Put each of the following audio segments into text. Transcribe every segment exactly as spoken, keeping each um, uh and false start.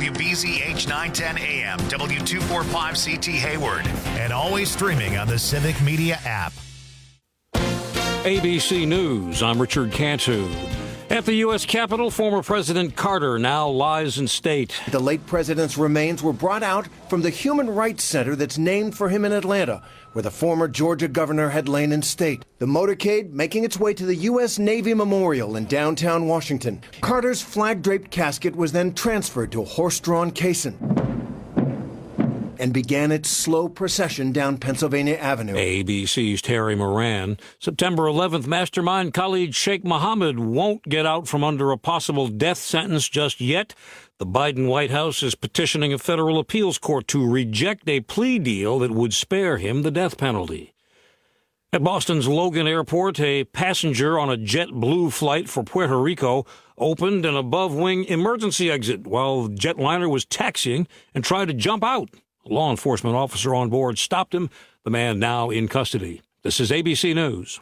W B Z H nine ten A M, W two forty-five C T Hayward, and always streaming on the Civic Media app. A B C News, I'm Richard Cantu. At the U S Capitol, former President Carter now lies in state. The late president's remains were brought out from the Human Rights Center that's named for him in Atlanta, where the former Georgia governor had lain in state. The motorcade making its way to the U S Navy Memorial in downtown Washington. Carter's flag-draped casket was then transferred to a horse-drawn caisson and began its slow procession down Pennsylvania Avenue. A B C's Terry Moran. September eleventh, mastermind Khalid Sheikh Mohammed won't get out from under a possible death sentence just yet. The Biden White House is petitioning a federal appeals court to reject a plea deal that would spare him the death penalty. At Boston's Logan Airport, a passenger on a JetBlue flight for Puerto Rico opened an above-wing emergency exit while the jetliner was taxiing and tried to jump out. A law enforcement officer on board stopped him. The man now in custody. This is A B C News.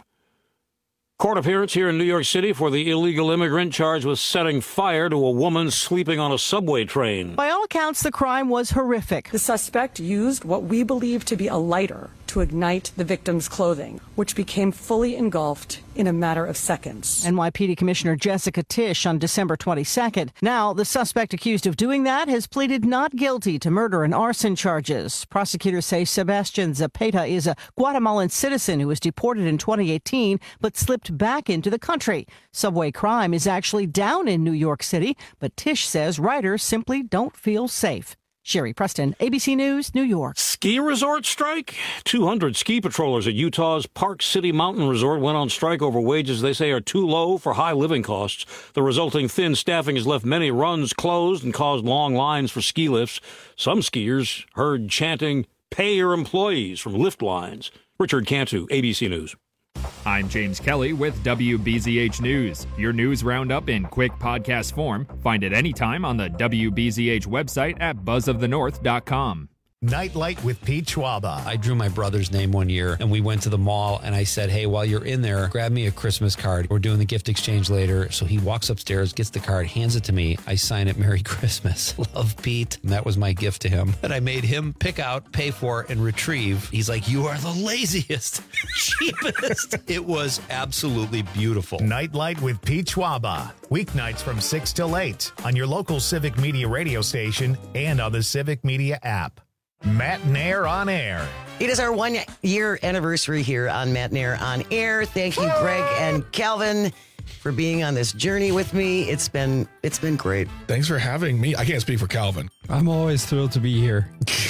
Court appearance here in New York City for the illegal immigrant charged with setting fire to a woman sleeping on a subway train. By all accounts, the crime was horrific. The suspect used what we believe to be a lighter to ignite the victim's clothing, which became fully engulfed in a matter of seconds. N Y P D Commissioner Jessica Tisch on December twenty-second. Now, the suspect accused of doing that has pleaded not guilty to murder and arson charges. Prosecutors say Sebastian Zapata is a Guatemalan citizen who was deported in twenty eighteen but slipped back into the country. Subway crime is actually down in New York City, but Tisch says riders simply don't feel safe. Sherry Preston, A B C News, New York. Ski resort strike? two hundred ski patrollers at Utah's Park City Mountain Resort went on strike over wages they say are too low for high living costs. The resulting thin staffing has left many runs closed and caused long lines for ski lifts. Some skiers heard chanting, "Pay your employees," from lift lines. Richard Cantu, A B C News. I'm James Kelly with W B Z H News. Your news roundup in quick podcast form. Find it anytime on the W B Z H website at buzz of the north dot com. Nightlight with Pete Schwaba. I drew my brother's name one year, and we went to the mall, and I said, hey, while you're in there, grab me a Christmas card. We're doing the gift exchange later. So he walks upstairs, gets the card, hands it to me. I sign it, Merry Christmas. Love, Pete. And that was my gift to him. And I made him pick out, pay for, and retrieve. He's like, you are the laziest, cheapest. It was absolutely beautiful. Nightlight with Pete Schwaba. Weeknights from six till eight on your local Civic Media radio station and on the Civic Media app. Matt Nair on Air. It is our one-year anniversary here on Matt Nair on Air. Thank you, Greg and Calvin, for being on this journey with me. It's been it's been great. Thanks for having me. I can't speak for Calvin. I'm always thrilled to be here.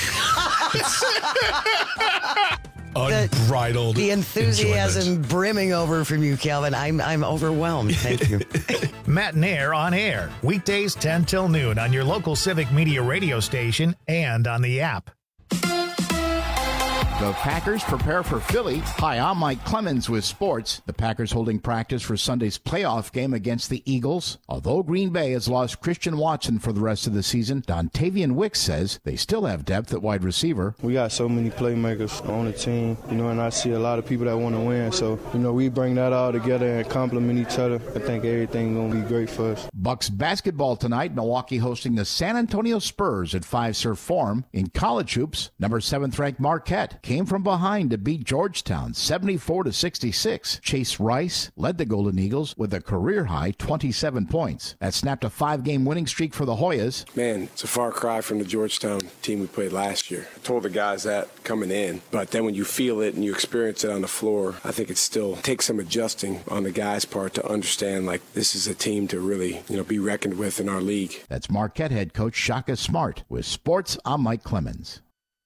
Unbridled The, the enthusiasm enjoyment. brimming over from you, Calvin. I'm I'm overwhelmed. Thank you. Matt Nair on Air. Weekdays ten till noon on your local Civic Media radio station and on the app. The Packers prepare for Philly. Hi, I'm Mike Clemens with sports. The Packers holding practice for Sunday's playoff game against the Eagles. Although Green Bay has lost Christian Watson for the rest of the season, Dontavian Wicks says they still have depth at wide receiver. We got so many playmakers on the team, you know, and I see a lot of people that want to win. So, you know, we bring that all together and complement each other. I think everything's going to be great for us. Bucks basketball tonight. Milwaukee hosting the San Antonio Spurs at Fiserv Forum. In college hoops, number seventh ranked Marquette came from behind to beat Georgetown seventy-four to sixty-six. Chase Rice led the Golden Eagles with a career-high twenty-seven points. That snapped a five-game winning streak for the Hoyas. Man, it's a far cry from the Georgetown team we played last year. I told the guys that coming in, but then when you feel it and you experience it on the floor, I think it still takes some adjusting on the guys' part to understand, like, this is a team to really, you know, be reckoned with in our league. That's Marquette head coach Shaka Smart. With sports, I'm Mike Clemens.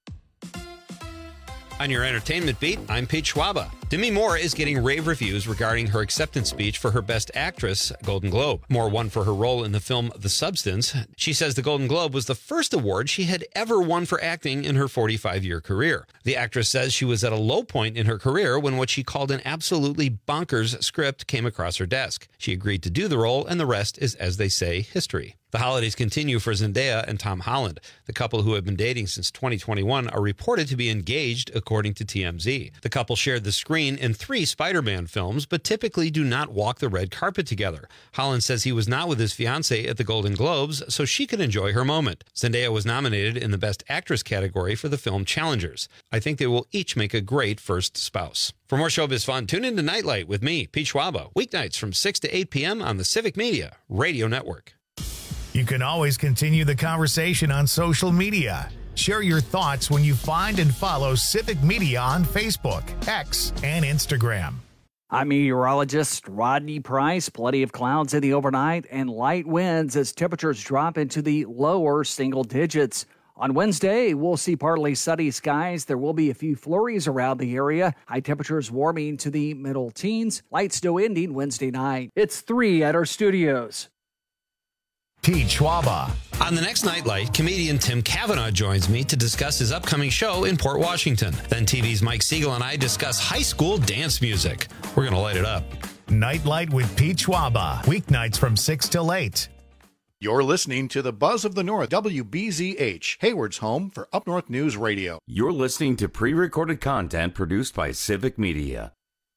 On your entertainment beat, I'm Pete Schwaba. Demi Moore is getting rave reviews regarding her acceptance speech for her Best Actress Golden Globe. Moore won for her role in the film The Substance. She says the Golden Globe was the first award she had ever won for acting in her forty-five-year career. The actress says she was at a low point in her career when what she called an absolutely bonkers script came across her desk. She agreed to do the role, and the rest is, as they say, history. The holidays continue for Zendaya and Tom Holland. The couple, who have been dating since twenty twenty-one, are reported to be engaged, according to T M Z. The couple shared the screen in three Spider-Man films, but typically do not walk the red carpet together. Holland says he was not with his fiancée at the Golden Globes, so she could enjoy her moment. Zendaya was nominated in the Best Actress category for the film Challengers. I think they will each make a great first spouse. For more showbiz fun, tune in to Nightlight with me, Pete Schwaba, weeknights from six to eight p.m. on the Civic Media Radio Network. You can always continue the conversation on social media. Share your thoughts when you find and follow Civic Media on Facebook, X, and Instagram. I'm meteorologist Rodney Price. Plenty of clouds in the overnight and light winds as temperatures drop into the lower single digits. On Wednesday, we'll see partly sunny skies. There will be a few flurries around the area. High temperatures warming to the middle teens. Light snow ending Wednesday night. It's three at our studios. Pete Schwaba. On the next Nightlight, comedian Tim Cavanaugh joins me to discuss his upcoming show in Port Washington. Then T V's Mike Siegel and I discuss high school dance music. We're going to light it up. Nightlight with Pete Schwaba. Weeknights from six till eight. You're listening to the Buzz of the North, W B Z H, Hayward's home for Up North News Radio. You're listening to pre-recorded content produced by Civic Media.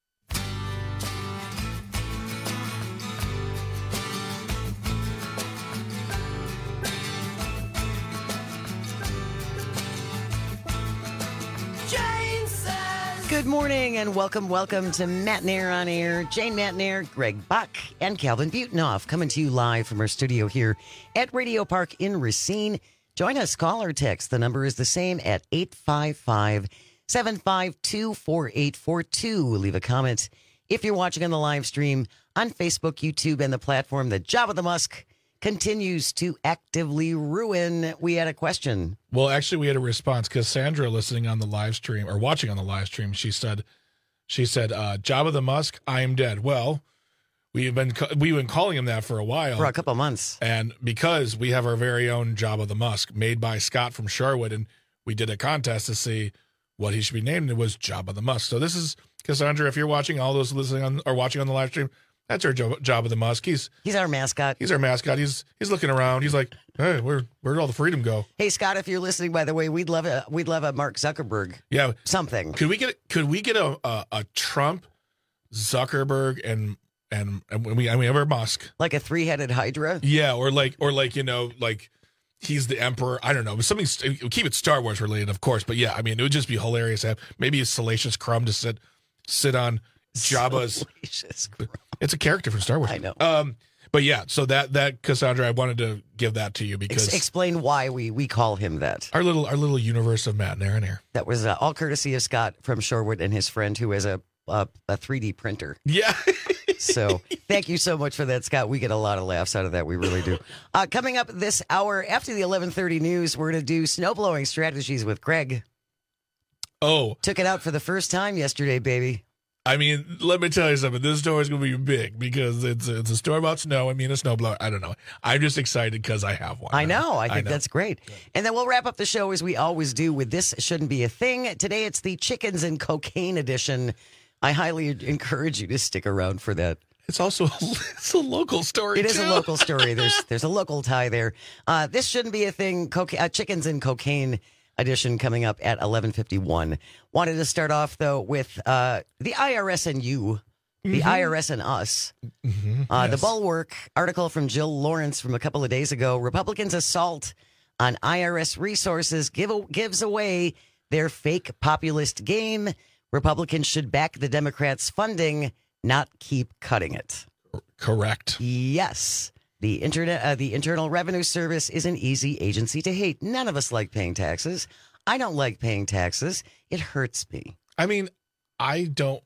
Good morning and welcome, welcome to Matt Nair on Air. Jane Matt Nair, Greg Buck, and Calvin Butenoff coming to you live from our studio here at Radio Park in Racine. Join us, call or text. The number is the same at eight five five, seven five two, four eight four two. Leave a comment if you're watching on the live stream on Facebook, YouTube, and the platform that Jabba the Musk continues to actively ruin. We had a question. Well, actually, we had a response. Cassandra, listening on the live stream or watching on the live stream, she said, "She said, uh, Jabba the Musk, I am dead." Well, we've been we've been calling him that for a while, for a couple months, and because we have our very own Jabba the Musk, made by Scott from Sherwood, and we did a contest to see what he should be named. It was Jabba the Musk. So this is Cassandra. If you're watching, all those listening on or watching on the live stream, that's our Jabba the Musk. He's he's our mascot. He's our mascot. He's he's looking around. He's like, hey, where where'd all the freedom go? Hey Scott, if you're listening, by the way, we'd love a we'd love a Mark Zuckerberg. Yeah, something. Could we get could we get a a, a Trump, Zuckerberg, and and and we I mean ever Musk, like a three headed Hydra? Yeah, or like or like you know like he's the emperor. I don't know, something. Keep it Star Wars related, of course. But yeah, I mean it would just be hilarious to have maybe a Salacious Crumb to sit sit on Jabba's. It's a character from Star Wars. I know. Um, but yeah, so that that Cassandra, I wanted to give that to you because Ex- explain why we we call him that. Our little our little universe of Matt and Aaron here. That was uh, all courtesy of Scott from Shorewood and his friend who has a a, a three D printer. Yeah. So thank you so much for that, Scott. We get a lot of laughs out of that. We really do. Uh, coming up this hour after the eleven thirty news, we're going to do snowblowing strategies with Greg. Oh, took it out for the first time yesterday, baby. I mean, let me tell you something. This story is going to be big because it's it's a story about snow. I mean, a snowblower. I don't know. I'm just excited because I have one. I know. I think I know. that's great. Yeah. And then we'll wrap up the show as we always do with This Shouldn't Be a Thing. Today it's the Chickens and Cocaine edition. I highly encourage you to stick around for that. It's also a, it's a local story. It too. is a local story. There's there's a local tie there. Uh, this shouldn't be a thing. Coca- uh, Chickens and Cocaine edition coming up at eleven fifty-one. Wanted to start off, though, with uh, the I R S and you, the mm-hmm. I R S and us. Mm-hmm. Uh, yes. The Bulwark article from Jill Lawrence from a couple of days ago. Republicans' assault on I R S resources give, gives away their fake populist game. Republicans should back the Democrats' funding, not keep cutting it. Correct. Yes. The internet, uh, the Internal Revenue Service is an easy agency to hate. None of us like paying taxes. I don't like paying taxes. It hurts me. I mean, I don't.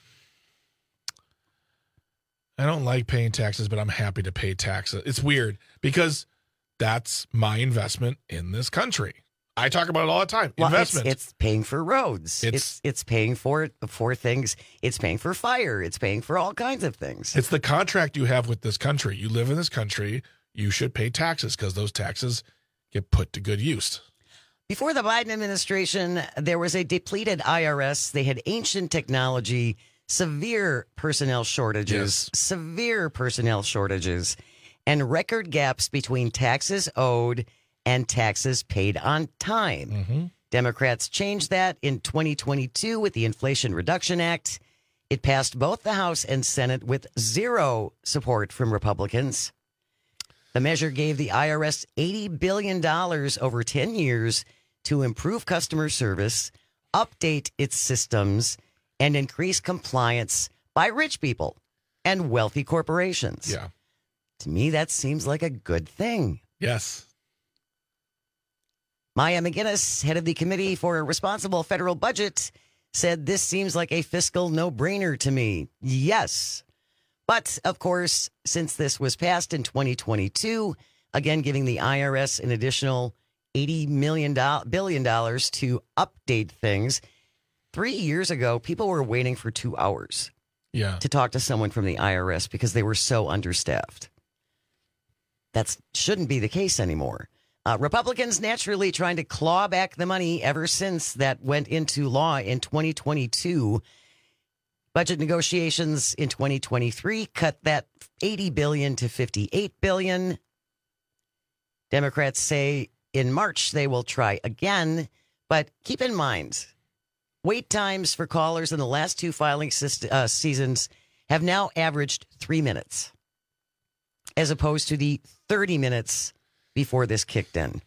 I don't like paying taxes, but I'm happy to pay taxes. It's weird because that's my investment in this country. I talk about it all the time. Well, Investment. It's, it's paying for roads. It's, it's it's paying for for things. It's paying for fire. It's paying for all kinds of things. It's the contract you have with this country. You live in this country. You should pay taxes because those taxes get put to good use. Before the Biden administration, there was a depleted I R S. They had ancient technology, severe personnel shortages, yes. severe personnel shortages. and record gaps between taxes owed and taxes paid on time. Mm-hmm. Democrats changed that in twenty twenty-two with the Inflation Reduction Act. It passed both the House and Senate with zero support from Republicans. The measure gave the I R S eighty billion dollars over ten years to improve customer service, update its systems, and increase compliance by rich people and wealthy corporations. Yeah. To me, that seems like a good thing. Yes. Maya McGinnis, head of the Committee for a Responsible Federal Budget, said this seems like a fiscal no-brainer to me. Yes. But, of course, since this was passed in twenty twenty-two, again giving the I R S an additional eighty million billion dollars to update things, three years ago, people were waiting for two hours yeah. to talk to someone from the I R S because they were so understaffed. That shouldn't be the case anymore. Uh, Republicans naturally trying to claw back the money ever since that went into law in twenty twenty-two. Budget negotiations in twenty twenty-three cut that eighty billion dollars to fifty-eight billion dollars. Democrats say in March they will try again, but keep in mind, wait times for callers in the last two filing syst- uh, seasons have now averaged three minutes, as opposed to the thirty minutes before this kicked in.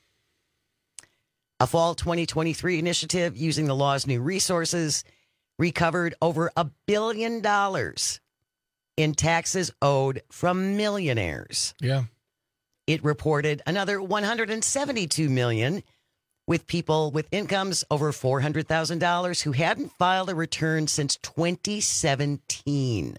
A fall twenty twenty-three initiative using the law's new resources recovered over a billion dollars in taxes owed from millionaires. Yeah. It reported another one hundred seventy-two million dollars with people with incomes over four hundred thousand dollars who hadn't filed a return since twenty seventeen.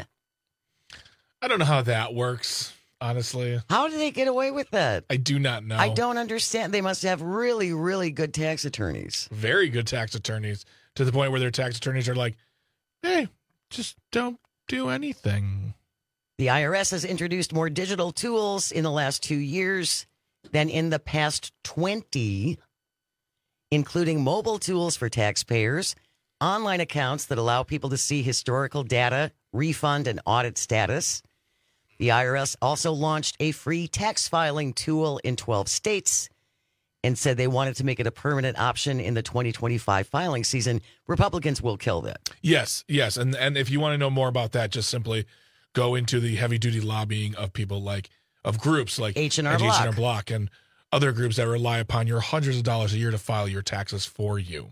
I don't know how that works, honestly. How do they get away with that? I do not know. I don't understand. They must have really, really good tax attorneys. Very good tax attorneys, to the point where their tax attorneys are like, hey, just don't do anything. The I R S has introduced more digital tools in the last two years than in the past twenty, including mobile tools for taxpayers, online accounts that allow people to see historical data, refund, and audit status. The I R S also launched a free tax filing tool in twelve states and said they wanted to make it a permanent option in the twenty twenty-five filing season. Republicans will kill that. Yes, yes. And and if you want to know more about that, just simply go into the heavy-duty lobbying of people like, of groups like H and R Block. Block and other groups that rely upon your hundreds of dollars a year to file your taxes for you.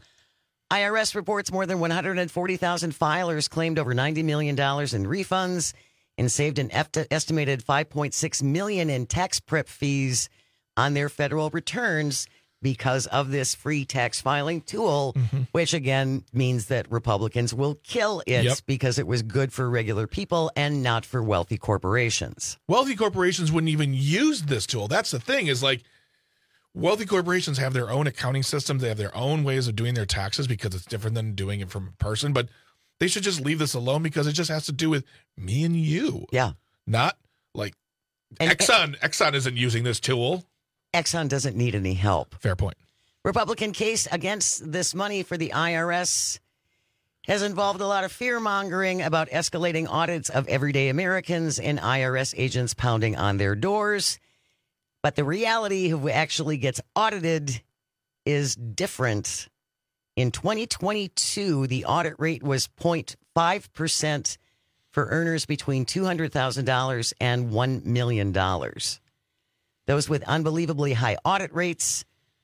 I R S reports more than one hundred forty thousand filers claimed over ninety million dollars in refunds and saved an estimated five point six million dollars in tax prep fees on their federal returns because of this free tax filing tool, mm-hmm. which again means that Republicans will kill it yep. because it was good for regular people and not for wealthy corporations. Wealthy corporations wouldn't even use this tool. That's the thing, is like, wealthy corporations have their own accounting systems. They have their own ways of doing their taxes because it's different than doing it from a person. But they should just leave this alone because it just has to do with me and you. Yeah. Not like and, Exxon. Exxon isn't using this tool. Exxon doesn't need any help. Fair point. Republican case against this money for the I R S has involved a lot of fear-mongering about escalating audits of everyday Americans and I R S agents pounding on their doors. But the reality of who actually gets audited is different. In twenty twenty-two, the audit rate was zero point five percent for earners between two hundred thousand dollars and one million dollars. Those with unbelievably high audit rates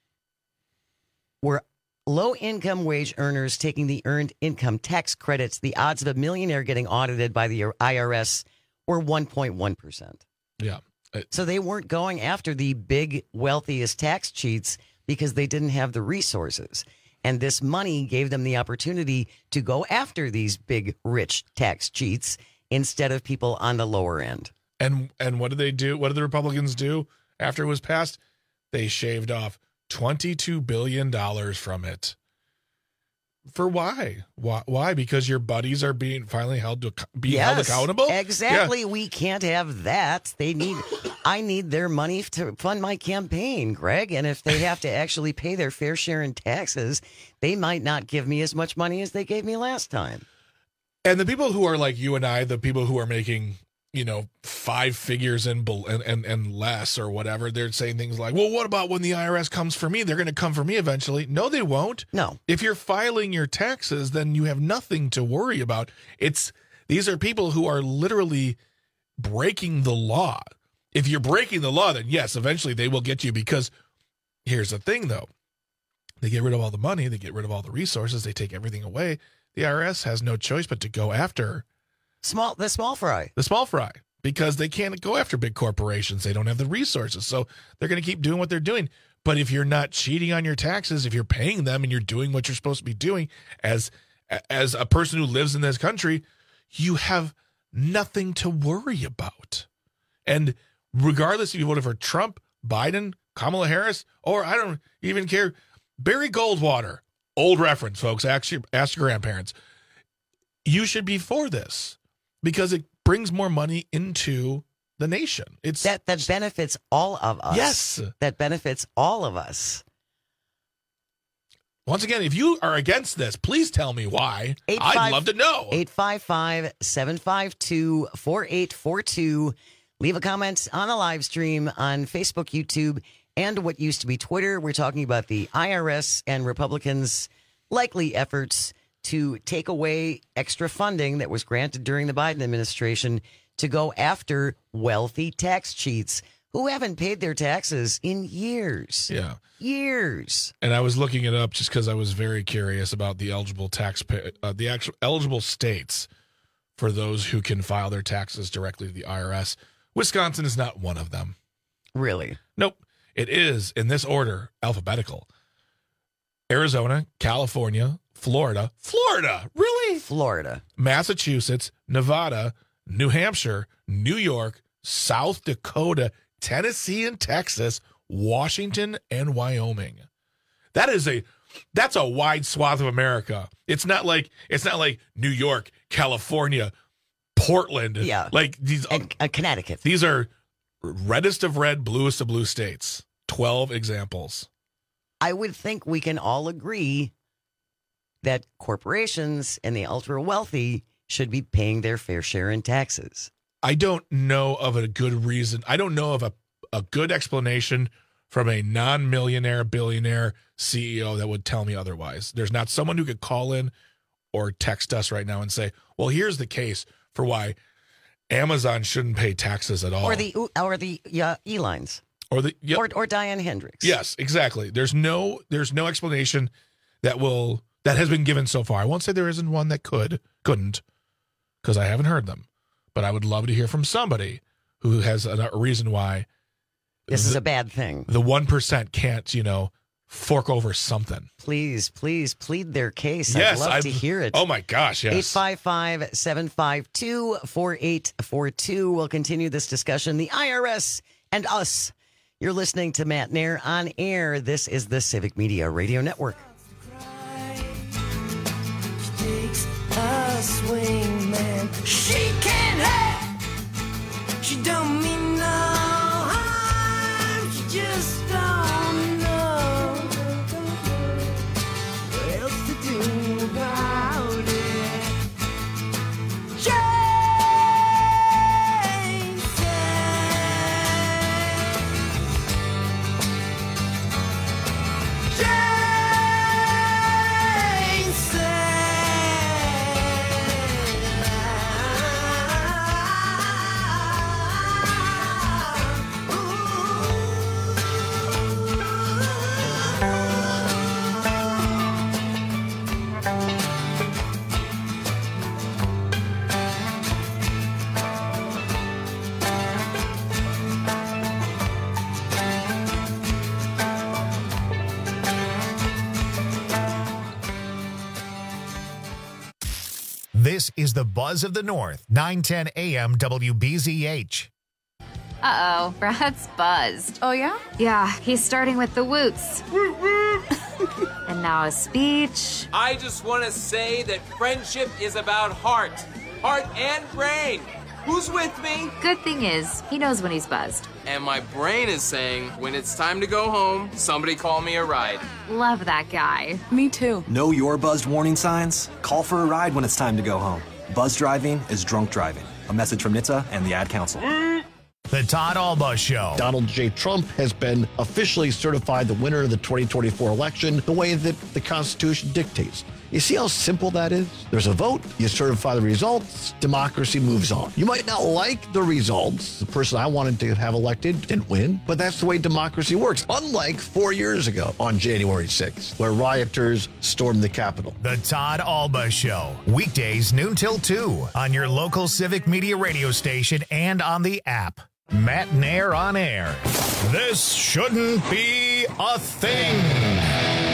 were low-income wage earners taking the earned income tax credits. The odds of a millionaire getting audited by the I R S were one point one percent. Yeah. So they weren't going after the big, wealthiest tax cheats because they didn't have the resources. And this money gave them the opportunity to go after these big, rich tax cheats instead of people on the lower end. And and what did they do? What did the Republicans do after it was passed? They shaved off twenty-two billion dollars from it. For why? Why? Why? Because your buddies are being finally held to be yes, held accountable? Exactly. Yeah. We can't have that. They need, I need their money to fund my campaign, Greg. And if they have to actually pay their fair share in taxes, they might not give me as much money as they gave me last time. And the people who are like you and I, the people who are making you know, five figures and, and and and less or whatever, they're saying things like, well, what about when the I R S comes for me? They're going to come for me eventually. No, they won't. No. If you're filing your taxes, then you have nothing to worry about. It's these are people who are literally breaking the law. If you're breaking the law, then yes, eventually they will get you, because here's the thing, though. They get rid of all the money. They get rid of all the resources. They take everything away. The I R S has no choice but to go after small the small fry. The small fry, because they can't go after big corporations. They don't have the resources. So they're going to keep doing what they're doing. But if you're not cheating on your taxes, if you're paying them and you're doing what you're supposed to be doing as as a person who lives in this country, you have nothing to worry about. And regardless if you voted for Trump, Biden, Kamala Harris, or I don't even care, Barry Goldwater, old reference, folks, ask your, ask your grandparents, you should be for this because it brings more money into the nation. It's that that benefits all of us. Yes. That benefits all of us. Once again, if you are against this, please tell me why. Eight, I'd five, love to know. eight five five, seven five two, four eight four two. Leave a comment on the live stream on Facebook, YouTube, and what used to be Twitter. We're talking about the I R S and Republicans' likely efforts to take away extra funding that was granted during the Biden administration to go after wealthy tax cheats who haven't paid their taxes in years. Yeah. Years. And I was looking it up just because I was very curious about the eligible tax, uh, the actual eligible states for those who can file their taxes directly to the I R S. Wisconsin is not one of them. Really? Nope. It is, in this order, alphabetical. Arizona, California, Florida. Florida! Really? Florida. Massachusetts, Nevada, New Hampshire, New York, South Dakota, Tennessee and Texas, Washington and Wyoming. That is a that's a wide swath of America. It's not like it's not like New York, California, Portland. Yeah. Like these and, uh, Connecticut. These are reddest of red, bluest of blue states. twelve examples. I would think we can all agree that corporations and the ultra wealthy should be paying their fair share in taxes. I don't know of a good reason. I don't know of a, a good explanation from a non-millionaire, billionaire C E O that would tell me otherwise. There's not someone who could call in or text us right now and say, well, here's the case for why Amazon shouldn't pay taxes at all. Or the or the uh, E-Lines. Or the yeah. or, or Diane Hendricks. Yes, exactly. There's no there's no explanation that will that has been given so far. I won't say there isn't one that could, couldn't, because I haven't heard them. But I would love to hear from somebody who has a, a reason why this the, is a bad thing. The one percent can't, you know, fork over something. Please, please plead their case. Yes, I'd love I've, to hear it. Oh, my gosh, yes. eight five five, seven five two, four eight four two. We'll continue this discussion. The I R S and us. You're listening to Matt Nair on air. This is the Civic Media Radio Network. She takes a swing, man. She can't help. She don't mean no harm. She just don't know what else to do about it. Jane said, Jane said, This is the Buzz of the North, nine ten A M W B Z H. Uh-oh, Brad's buzzed. Oh, yeah? Yeah, he's starting with the woots. And now a speech. I just want to say that friendship is about heart. Heart and brain. Who's with me? Good thing is, he knows when he's buzzed. And my brain is saying, when it's time to go home, somebody call me a ride. Love that guy. Me too. Know your buzzed warning signs? Call for a ride when it's time to go home. Buzz driving is drunk driving. A message from N H T S A and the Ad Council. The Todd Alba Show. Donald J. Trump has been officially certified the winner of the twenty twenty-four election the way that the Constitution dictates. You see how simple that is? There's a vote, you certify the results, democracy moves on. You might not like the results. The person I wanted to have elected didn't win, but that's the way democracy works. Unlike four years ago on January sixth, where rioters stormed the Capitol. The Todd Alba Show. Weekdays noon till two on your local Civic Media radio station and on the app. Matt Nair on air. This shouldn't be a thing.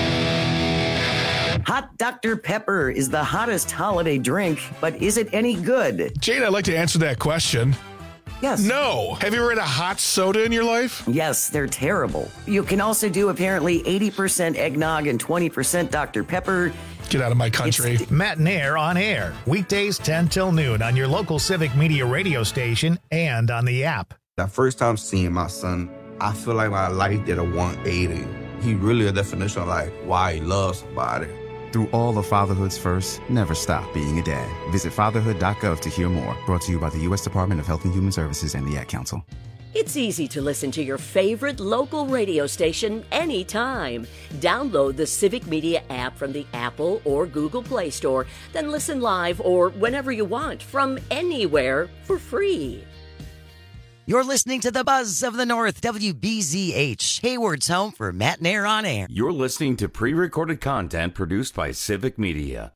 Hot Doctor Pepper is the hottest holiday drink, but is it any good? Jane, I'd like to answer that question. Yes. No. Have you ever had a hot soda in your life? Yes, they're terrible. You can also do apparently eighty percent eggnog and twenty percent Doctor Pepper. Get out of my country. It's- Matt Nair on air. Weekdays ten till noon on your local Civic Media radio station and on the app. The first time seeing my son, I feel like my life did a one eighty. He really a definition of like why he loves somebody. Through all of fatherhood's first, never stop being a dad. Visit fatherhood dot gov to hear more. Brought to you by the U S Department of Health and Human Services and the Ad Council. It's easy to listen to your favorite local radio station anytime. Download the Civic Media app from the Apple or Google Play Store, then listen live or whenever you want from anywhere for free. You're listening to the Buzz of the North, W B Z H, Hayward's home for Matt Nair on air. You're listening to pre-recorded content produced by Civic Media.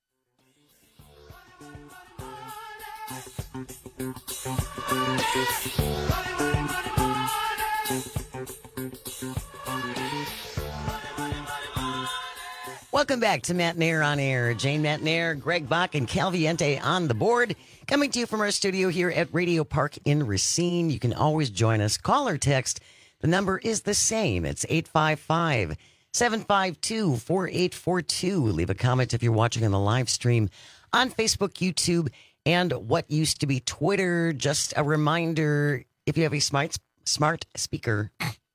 Welcome back to Matt Nair on air. Jane Matt Nair, Greg Bach, and Calviente on the board. Coming to you from our studio here at Radio Park in Racine. You can always join us. Call or text. The number is the same. It's eight five five, seven five two, four eight four two. Leave a comment if you're watching on the live stream on Facebook, YouTube, and what used to be Twitter. Just a reminder, if you have a smart, smart speaker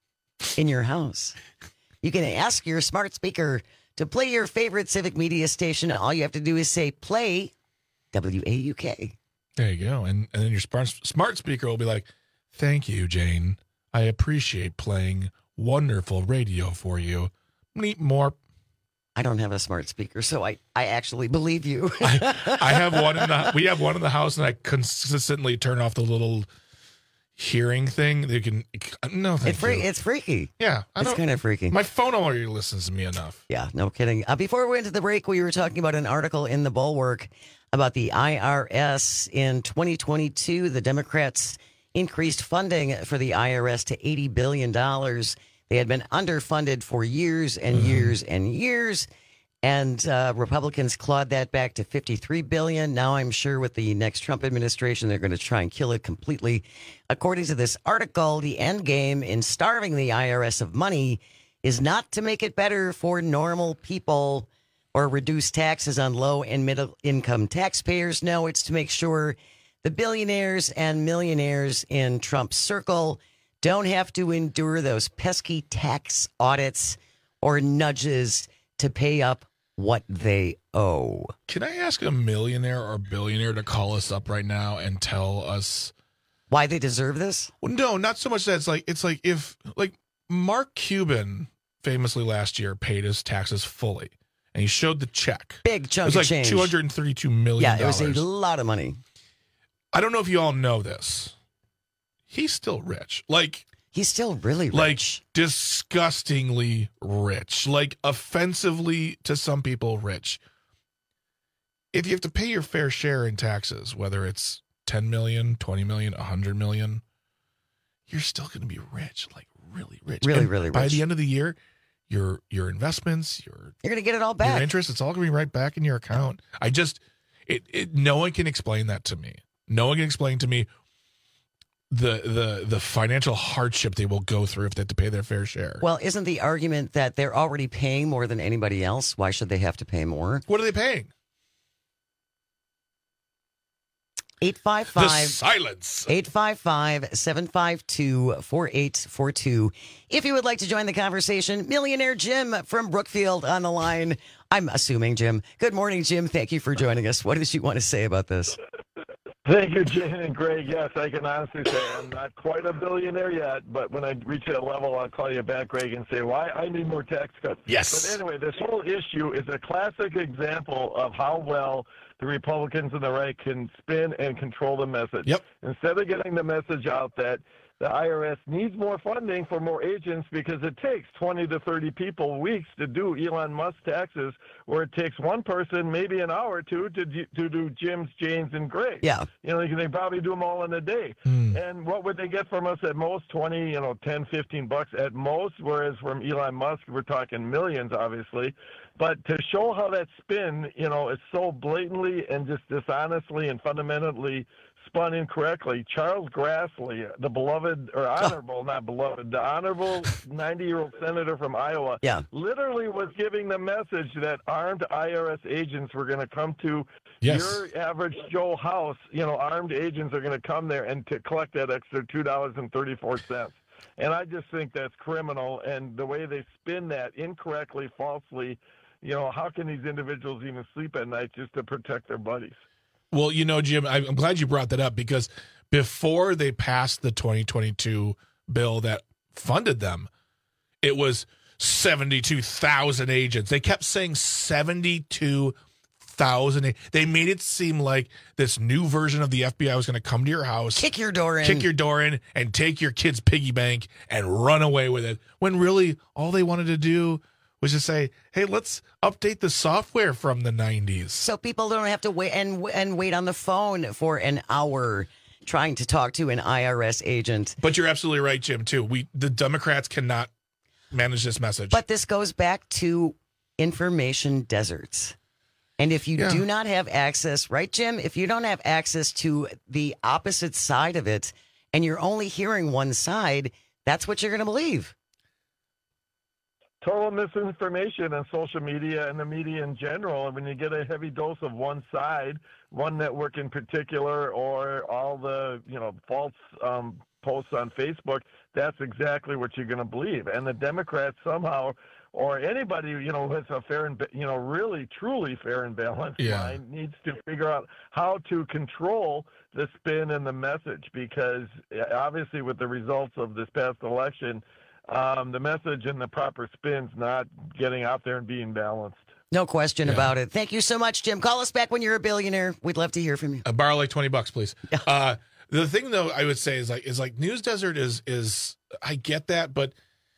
in your house, you can ask your smart speaker to play your favorite Civic Media station. All you have to do is say, play W A U K. There you go. And, and then your smart, smart speaker will be like, thank you, Jane. I appreciate playing wonderful radio for you. Need more. I don't have a smart speaker, so I, I actually believe you. I, I have one in the, we have one in the house, and I consistently turn off the little hearing thing. They can, no, thank It's, free, you. it's freaky. Yeah. I It's don't- kind of freaky. My phone already listens to me enough. Yeah, no kidding. Uh, before we went to the break, we were talking about an article in the Bulwark about the I R S in twenty twenty-two. The Democrats increased funding for the I R S to eighty billion dollars. They had been underfunded for years and years and years. And uh, Republicans clawed that back to fifty-three billion dollars. Now I'm sure with the next Trump administration, they're going to try and kill it completely. According to this article, the end game in starving the I R S of money is not to make it better for normal people or reduce taxes on low and middle income taxpayers. No, it's to make sure the billionaires and millionaires in Trump's circle don't have to endure those pesky tax audits or nudges to pay up what they owe. Can I ask a millionaire or billionaire to call us up right now and tell us why they deserve this? Well, no, not so much that it's like it's like if like Mark Cuban famously last year paid his taxes fully, and he showed the check. Big chunk It was of like change. two hundred thirty-two million Yeah, dollars. it was a lot of money. I don't know if you all know this. He's still rich. Like he's still really rich. Like disgustingly rich. Like offensively to some people rich. If you have to pay your fair share in taxes, whether it's ten million, twenty million, one hundred million, you're still going to be rich, like really rich. Really, And really by rich. the end of the year, your your investments, your You're going to get it all back. your interest, it's all going to be right back in your account. I just it, it no one can explain that to me. No one can explain to me the the the financial hardship they will go through if they have to pay their fair share. Well, isn't the argument that they're already paying more than anybody else? Why should they have to pay more? What are they paying? eight five The five silence. eight five five, seven five two, four eight four two. If you would like to join the conversation, Millionaire Jim from Brookfield on the line. I'm assuming, Jim. Good morning, Jim. Thank you for joining us. What did you want to say about this? Thank you, Jane and Greg. Yes, I can honestly say I'm not quite a billionaire yet, but when I reach that level, I'll call you back, Greg, and say, why I need more tax cuts. Yes. But anyway, this whole issue is a classic example of how well the Republicans and the right can spin and control the message. Yep. Instead of getting the message out that the I R S needs more funding for more agents because it takes twenty to thirty people weeks to do Elon Musk taxes, where it takes one person maybe an hour or two to do, to do Jim's, Jane's, and Greg. Yeah. You know, they probably do them all in a day. Mm. And what would they get from us at most? twenty, you know, ten, fifteen bucks at most, whereas from Elon Musk, we're talking millions, obviously. But to show how that spin, you know, is so blatantly and just dishonestly and fundamentally spun incorrectly, Charles Grassley, the beloved, or honorable, not beloved, the honorable ninety-year-old senator from Iowa, yeah. literally was giving the message that armed I R S agents were going to come to yes. your average Joe house. You know, armed agents are going to come there and to collect that extra two dollars and thirty-four cents. And I just think that's criminal. And the way they spin that incorrectly, falsely, you know, how can these individuals even sleep at night just to protect their buddies? Well, you know, Jim, I'm glad you brought that up because before they passed the twenty twenty-two bill that funded them, it was seventy-two thousand agents. They kept saying seventy-two thousand. They made it seem like this new version of the F B I was going to come to your house, kick your door in, kick your door in, and take your kid's piggy bank and run away with it. When really all they wanted to do was just say, hey, let's update the software from the nineties. So people don't have to wait and and wait on the phone for an hour trying to talk to an I R S agent. But you're absolutely right, Jim, too. We the Democrats cannot manage this message. But this goes back to information deserts. And if you Yeah. do not have access, right, Jim? If you don't have access to the opposite side of it and you're only hearing one side, that's what you're going to believe. Total misinformation on social media and the media in general. And when you get a heavy dose of one side, one network in particular, or all the, you know, false um, posts on Facebook, that's exactly what you're going to believe. And the Democrats somehow, or anybody, you know, with a fair and, you know, really, truly fair and balanced Yeah. mind needs to figure out how to control the spin and the message, because obviously with the results of this past election, Um, the message and the proper spin's not getting out there and being balanced. No question Yeah. about it. Thank you so much, Jim. Call us back when you're a billionaire. We'd love to hear from you. Uh, borrow like twenty bucks, please. Uh, the thing, though, I would say is like is like News Desert is is I get that, but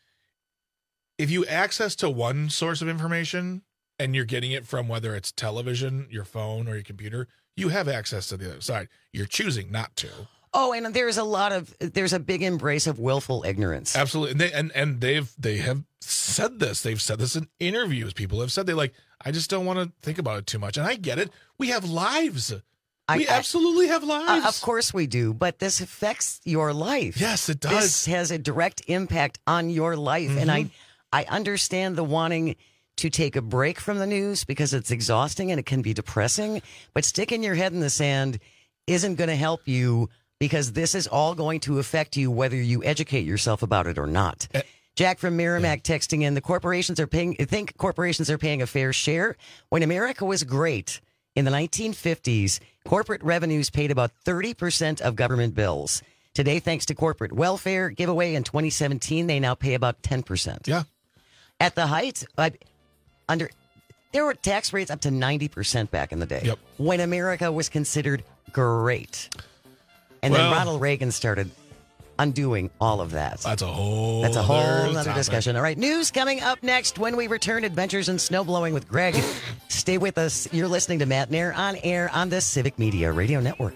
if you access to one source of information and you're getting it from whether it's television, your phone, or your computer, you have access to the other side. You're choosing not to. Oh, and there's a lot of, there's a big embrace of willful ignorance. Absolutely. And they, and, and they've, they have said this. They've said this in interviews. People have said they like, I just don't want to think about it too much. And I get it. We have lives. I- we I- absolutely have lives. Uh, of course we do, but this affects your life. Yes, it does. This has a direct impact on your life. And I, Mhm. I understand the wanting to take a break from the news because it's exhausting and it can be depressing, but sticking your head in the sand isn't going to help you, because this is all going to affect you whether you educate yourself about it or not. Uh, Jack from Merrimack texting in, the corporations are paying, I think corporations are paying a fair share. When America was great in the nineteen fifties, corporate revenues paid about thirty percent of government bills. Today, thanks to corporate welfare giveaway in twenty seventeen, they now pay about ten percent. Yeah. At the height, uh, under there were tax rates up to ninety percent back in the day. Yep. When America was considered great. And Well- then Ronald Reagan started undoing all of that. That's a whole That's a whole other other topic. discussion. All right, news coming up next when we return. Adventures in snowblowing with Greg. Stay with us. You're listening to Matt Nair on air on the Civic Media Radio Network.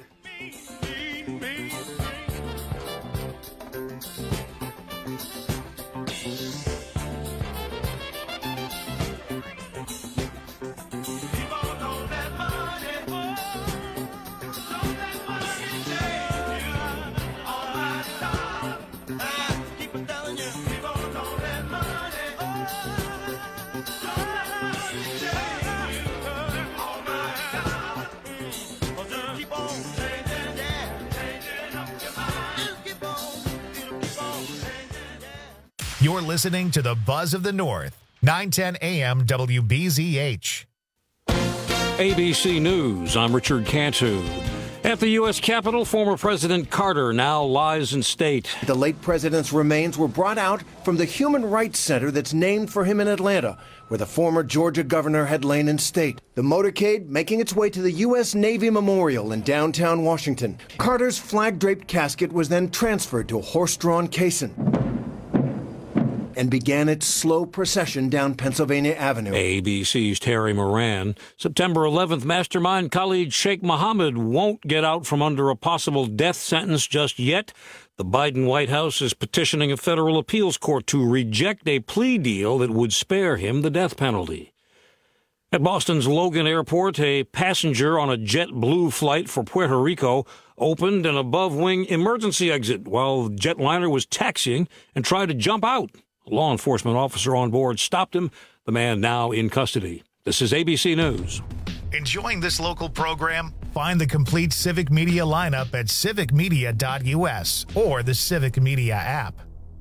You're listening to the Buzz of the North, nine ten A M W B Z H. A B C News, I'm Richard Cantu. At the U S Capitol, former President Carter now lies in state. The late president's remains were brought out from the Human Rights Center that's named for him in Atlanta, where the former Georgia governor had lain in state. The motorcade making its way to the U S Navy Memorial in downtown Washington. Carter's flag-draped casket was then transferred to a horse-drawn caisson and began its slow procession down Pennsylvania Avenue. A B C's Terry Moran. September eleventh, mastermind Khalid Sheikh Mohammed won't get out from under a possible death sentence just yet. The Biden White House is petitioning a federal appeals court to reject a plea deal that would spare him the death penalty. At Boston's Logan Airport, a passenger on a JetBlue flight for Puerto Rico opened an above-wing emergency exit while the jetliner was taxiing and tried to jump out. A law enforcement officer on board stopped him. The man now in custody. This is A B C News. Enjoying this local program? Find the complete Civic Media lineup at civic media dot u s or the Civic Media app.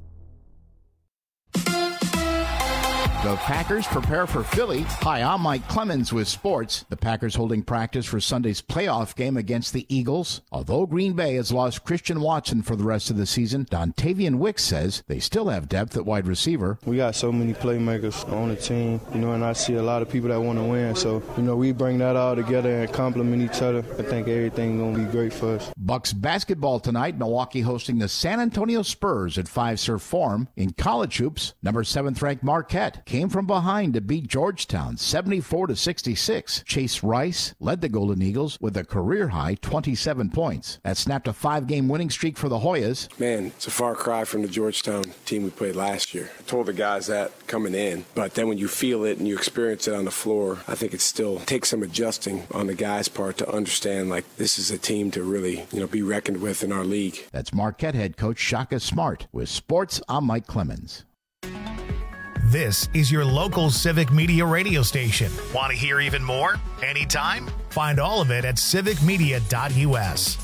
The Packers prepare for Philly. Hi, I'm Mike Clemens with sports. The Packers holding practice for Sunday's playoff game against the Eagles. Although Green Bay has lost Christian Watson for the rest of the season, Dontavian Wicks says they still have depth at wide receiver. We got so many playmakers on the team, you know, and I see a lot of people that want to win. So, you know, we bring that all together and complement each other. I think everything's going to be great for us. Bucks basketball tonight. Milwaukee hosting the San Antonio Spurs at Five Surf Forum. In college hoops, number seventh ranked Marquette came from behind to beat Georgetown seventy-four to sixty-six. Chase Rice led the Golden Eagles with a career-high twenty-seven points. That snapped a five-game winning streak for the Hoyas. Man, it's a far cry from the Georgetown team we played last year. I told the guys that coming in, but then when you feel it and you experience it on the floor, I think it still takes some adjusting on the guys' part to understand, like, this is a team to really, you know, be reckoned with in our league. That's Marquette head coach Shaka Smart. With sports, I'm Mike Clemens. This is your local Civic Media radio station. Want to hear even more? Anytime? Find all of it at civic media dot u s.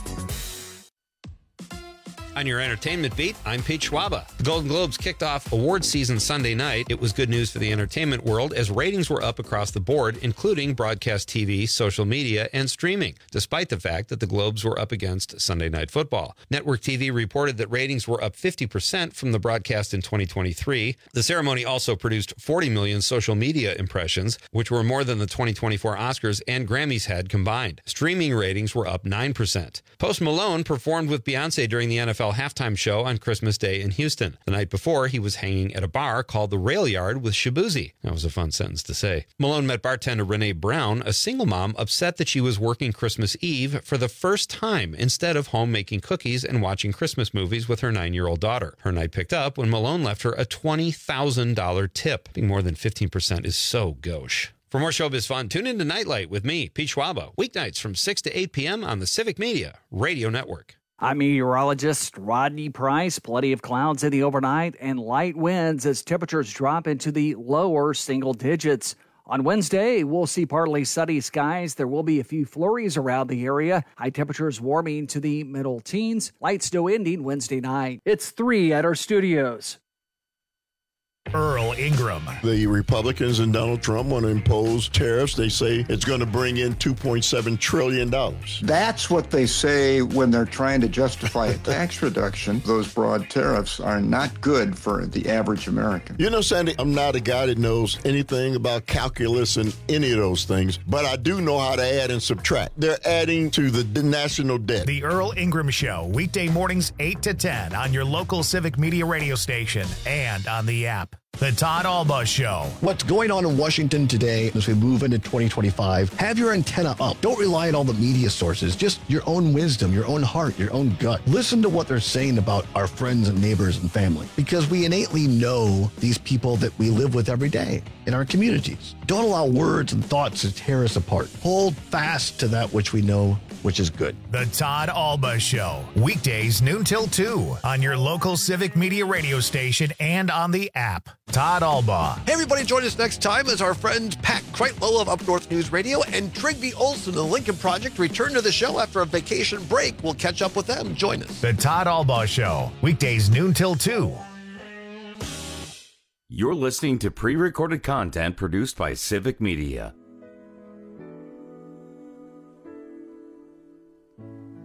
On your entertainment beat, I'm Pete Schwaba. The Golden Globes kicked off awards season Sunday night. It was good news for the entertainment world as ratings were up across the board, including broadcast T V, social media, and streaming, despite the fact that the Globes were up against Sunday Night Football. Network T V reported that ratings were up fifty percent from the broadcast in twenty twenty-three. The ceremony also produced forty million social media impressions, which were more than the twenty twenty-four Oscars and Grammys had combined. Streaming ratings were up nine percent. Post Malone performed with Beyonce during the N F L halftime show on Christmas Day in Houston. The night before, he was hanging at a bar called the Rail Yard with Shabuzi. That was a fun sentence to say. Malone met bartender Renee Brown, a single mom upset that she was working Christmas Eve for the first time instead of home making cookies and watching Christmas movies with her nine-year-old daughter. Her night picked up when Malone left her a twenty thousand dollars tip. Being more than fifteen percent is so gauche. For more showbiz fun, tune in to Nightlight with me, Pete Schwaba, weeknights from six to eight p.m. on the Civic Media Radio Network. I'm meteorologist Rodney Price. Plenty of clouds in the overnight and light winds as temperatures drop into the lower single digits. On Wednesday, we'll see partly sunny skies. There will be a few flurries around the area. High temperatures warming to the middle teens. Light snow ending Wednesday night. It's three at our studios. Earl Ingram. The Republicans and Donald Trump want to impose tariffs. They say it's going to bring in two point seven trillion dollars. That's what they say when they're trying to justify a tax reduction. Those broad tariffs are not good for the average American. You know, Sandy, I'm not a guy that knows anything about calculus and any of those things, but I do know how to add and subtract. They're adding to the national debt. The Earl Ingram Show, weekday mornings eight to ten on your local Civic Media radio station and on the app. The Todd Alba Show. What's going on in Washington today as we move into twenty twenty-five? Have your antenna up. Don't rely on all the media sources. Just your own wisdom, your own heart, your own gut. Listen to what they're saying about our friends and neighbors and family, because we innately know these people that we live with every day in our communities. Don't allow words and thoughts to tear us apart. Hold fast to that which we know, which is good. The Todd Alba Show, weekdays noon till two on your local Civic Media radio station and on the app. Todd Alba. Hey, everybody, join us next time as our friends Pat Kreitlow of Up North News Radio and Trigby Olson of the Lincoln Project return to the show after a vacation break. We'll catch up with them. Join us. The Todd Alba Show, weekdays noon till two. You're listening to pre-recorded content produced by Civic Media.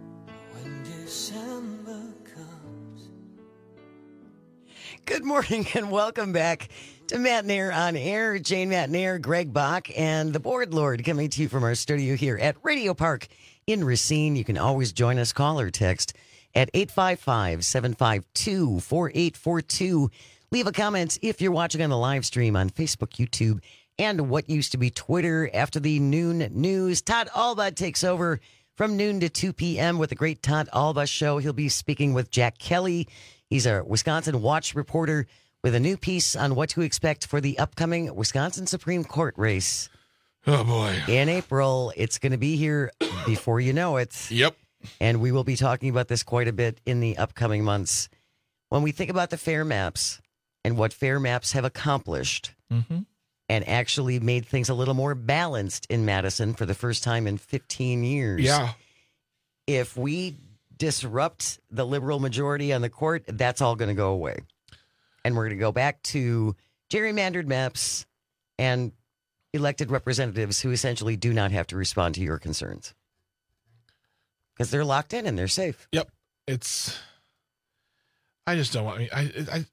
Good morning and welcome back to Matt Nair on Air. Jane Matt Nair, Greg Bach, and the Board Lord coming to you from our studio here at Radio Park in Racine. You can always join us, call or text at eight five five, seven five two, four eight four two. Leave a comment if you're watching on the live stream on Facebook, YouTube, and what used to be Twitter. After the noon news, Todd Alba takes over from noon to two p.m. with the great Todd Alba Show. He'll be speaking with Jack Kelly. He's a Wisconsin Watch reporter with a new piece on what to expect for the upcoming Wisconsin Supreme Court race. Oh, boy. In April. It's going to be here before you know it. Yep. And we will be talking about this quite a bit in the upcoming months. When we think about the FAIR maps and what FAIR maps have accomplished Mm-hmm. and actually made things a little more balanced in Madison for the first time in fifteen years. Yeah. If we disrupt the liberal majority on the court, that's all going to go away. And we're going to go back to gerrymandered maps and elected representatives who essentially do not have to respond to your concerns. Because they're locked in and they're safe. Yep. It's, I just don't want, I, I, I,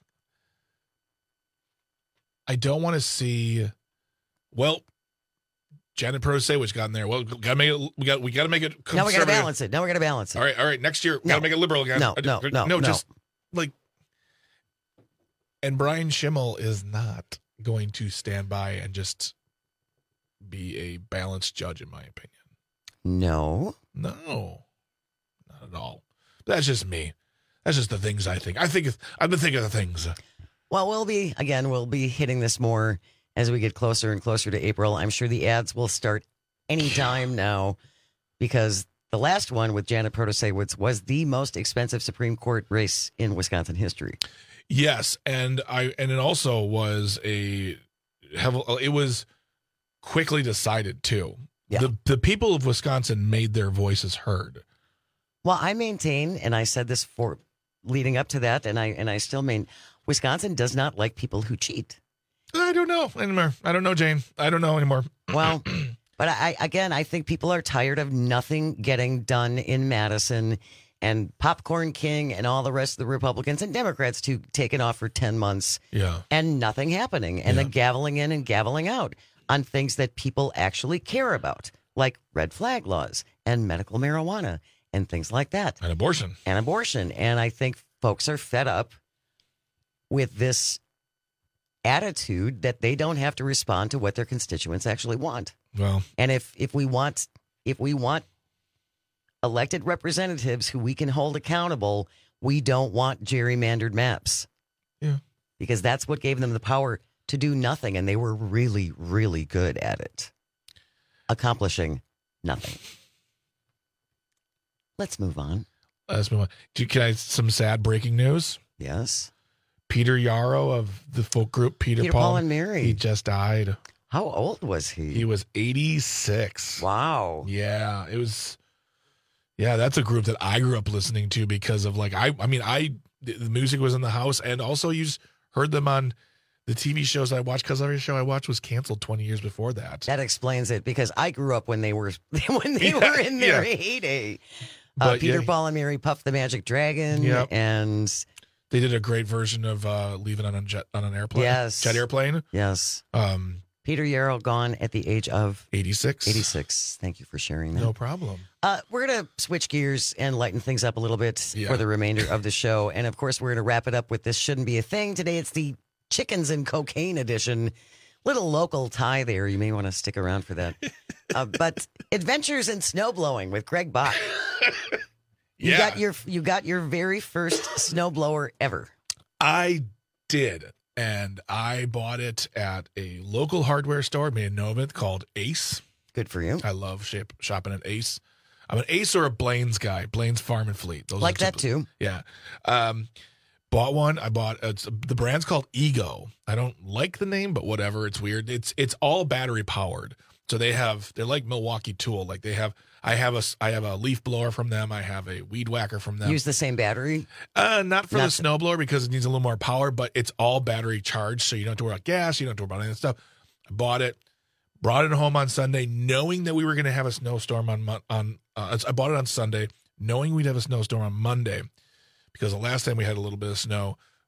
I don't want to see, well, Janet Proce, which got in there. Well, gotta make it, we got we got to make it conservative. Now we got to balance it. Now we got to balance it. All right, all right. Next year, we No. got to make it liberal again. No, no, no, no. just like, and Brian Schimmel is not going to stand by and just be a balanced judge, in my opinion. No. No, not at all. That's just me. That's just the things I think. I think it's, I've been thinking of the things. Well, we'll be, again, we'll be hitting this more as we get closer and closer to April. I'm sure the ads will start anytime now because the last one with Janet Protasiewicz was the most expensive Supreme Court race in Wisconsin history. Yes, and I and it also was a it was quickly decided too. Yeah. The the people of Wisconsin made their voices heard. Well, I maintain, and I said this for leading up to that, and I and I still mean Wisconsin does not like people who cheat. I don't know anymore. I don't know, Jane. I don't know anymore. Well, but I again, I think people are tired of nothing getting done in Madison and Popcorn King and all the rest of the Republicans and Democrats too taking off for ten months Yeah. and nothing happening and Yeah. the gaveling in and gaveling out on things that people actually care about, like red flag laws and medical marijuana and things like that. And abortion. And abortion. And I think folks are fed up with this attitude that they don't have to respond to what their constituents actually want. Well, And if if we want if we want elected representatives who we can hold accountable, we don't want gerrymandered maps. Yeah. Because that's what gave them the power to do nothing, and they were really, really good at it. Accomplishing nothing. Let's move on. let's move on. Do, can I some sad breaking news? Yes. Peter Yarrow of the folk group Peter, Peter Paul, Paul and Mary. He just died. How old was he? He was eighty-six. Wow. Yeah, it was. Yeah, that's a group that I grew up listening to because of like I. I mean, I the music was in the house, and also you just heard them on the T V shows I watched because every show I watched was canceled twenty years before that. That explains it because I grew up when they were when they Yeah, were in their yeah. heyday. Uh, But, Peter, yeah. Paul, and Mary, Puff the Magic Dragon, Yep. and They did a great version of uh, "Leaving on a Jet on an Airplane." Yes. Jet Airplane. yes, Um, Peter Yarrow gone at the age of eighty-six. eighty-six. Thank you for sharing that. No problem. Uh, we're going to switch gears and lighten things up a little bit Yeah. for the remainder of the show. And of course, we're going to wrap it up with This Shouldn't Be a Thing. Today, it's the Chickens and Cocaine edition. Little local tie there. You may want to stick around for that. Uh, but Adventures in Snowblowing with Greg Bach. You Yeah. got your you got your very first snowblower ever. I did, and I bought it at a local hardware store, made a note of it, called Ace. Good for you. I love shape, shopping at Ace. I'm an Ace or a Blaine's guy. Blaine's Farm and Fleet. Those are Like the that two- too. Yeah. Um, bought one. I bought it's, the brand's called Ego. I don't like the name, but whatever. It's weird. It's it's all battery powered. So they have they're like Milwaukee Tool. Like they have I have a I have a leaf blower from them. I have a weed whacker from them. Use the same battery. Uh, not for Not the snow blower because it needs a little more power, but it's all battery charged, so you don't have to worry about gas. You don't have to worry about any of that stuff. I bought it, brought it home on Sunday, knowing that we were going to have a snowstorm on Mon- on. Uh, I bought it on Sunday, knowing we'd have a snowstorm on Monday, because the last time we had a little bit of snow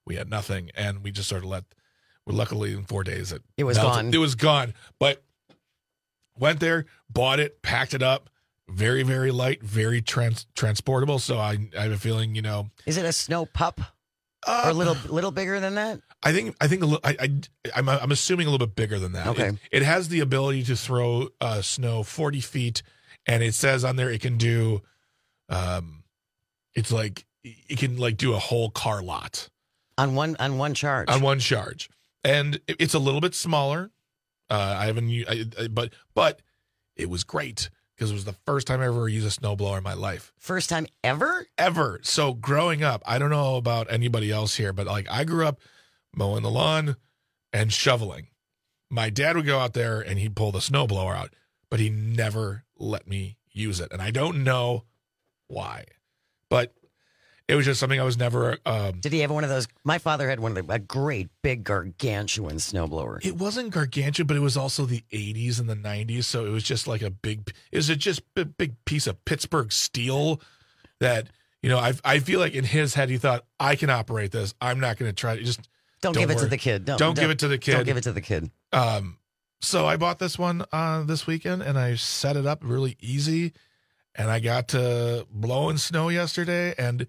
we had nothing, and we just sort of let. Well, luckily in four days it it was melted. gone. It was gone, but went there, bought it, packed it up. Very, very light, very trans- transportable. So I, I have a feeling, you know, is it a snow pup uh, or a little, little bigger than that? I think, I think, a little, I, I, I'm, I'm assuming a little bit bigger than that. Okay. It, it has the ability to throw uh, snow forty feet, and it says on there it can do, um, it's like it can like do a whole car lot on one on one charge. On one charge, and it, it's a little bit smaller. Uh, I haven't, I, I, but but it was great. Because it was the first time I ever used a snowblower in my life. First time ever? Ever. So growing up, I don't know about anybody else here, but like I grew up mowing the lawn and shoveling. My dad would go out there and he'd pull the snowblower out, but he never let me use it. And I don't know why, but it was just something I was never. Um, Did he have one of those? My father had one of the, a great big gargantuan snowblower. It wasn't gargantuan, but it was also the eighties and the nineties. So it was just like a big, it was a just a big piece of Pittsburgh steel that, you know, I I feel like in his head, he thought, I can operate this. I'm not going to try to just. Don't, don't give worry. it to the kid. Don't, don't, don't give it to the kid. Don't give it to the kid. Um, so I bought this one uh, this weekend and I set it up really easy. And I got to blowing snow yesterday, and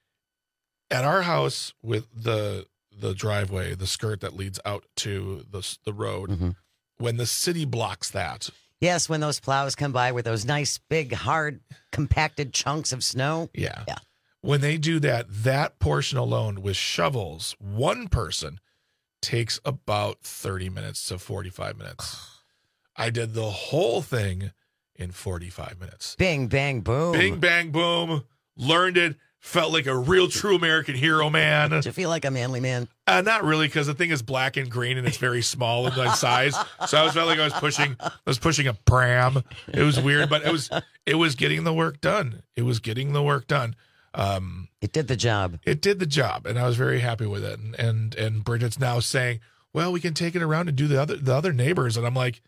at our house with the the driveway, the skirt that leads out to the the road, mm-hmm. when the city blocks that. Yes, when those plows come by with those nice, big, hard, compacted chunks of snow. Yeah. Yeah. When they do that, that portion alone with shovels, one person takes about thirty minutes to forty-five minutes. I did the whole thing in forty-five minutes. Bing, bang, boom. Bing, bang, boom. Learned it. Felt like a real true American hero, man. Did you feel like a manly man? Uh, not really, because the thing is black and green and it's very small in like size. So I was felt like I was pushing I was pushing a pram. It was weird, but it was it was getting the work done. It was getting the work done. Um, it did the job. It did the job, and I was very happy with it. And and and Bridget's now saying, well, we can take it around and do the other the other neighbors. And I'm like,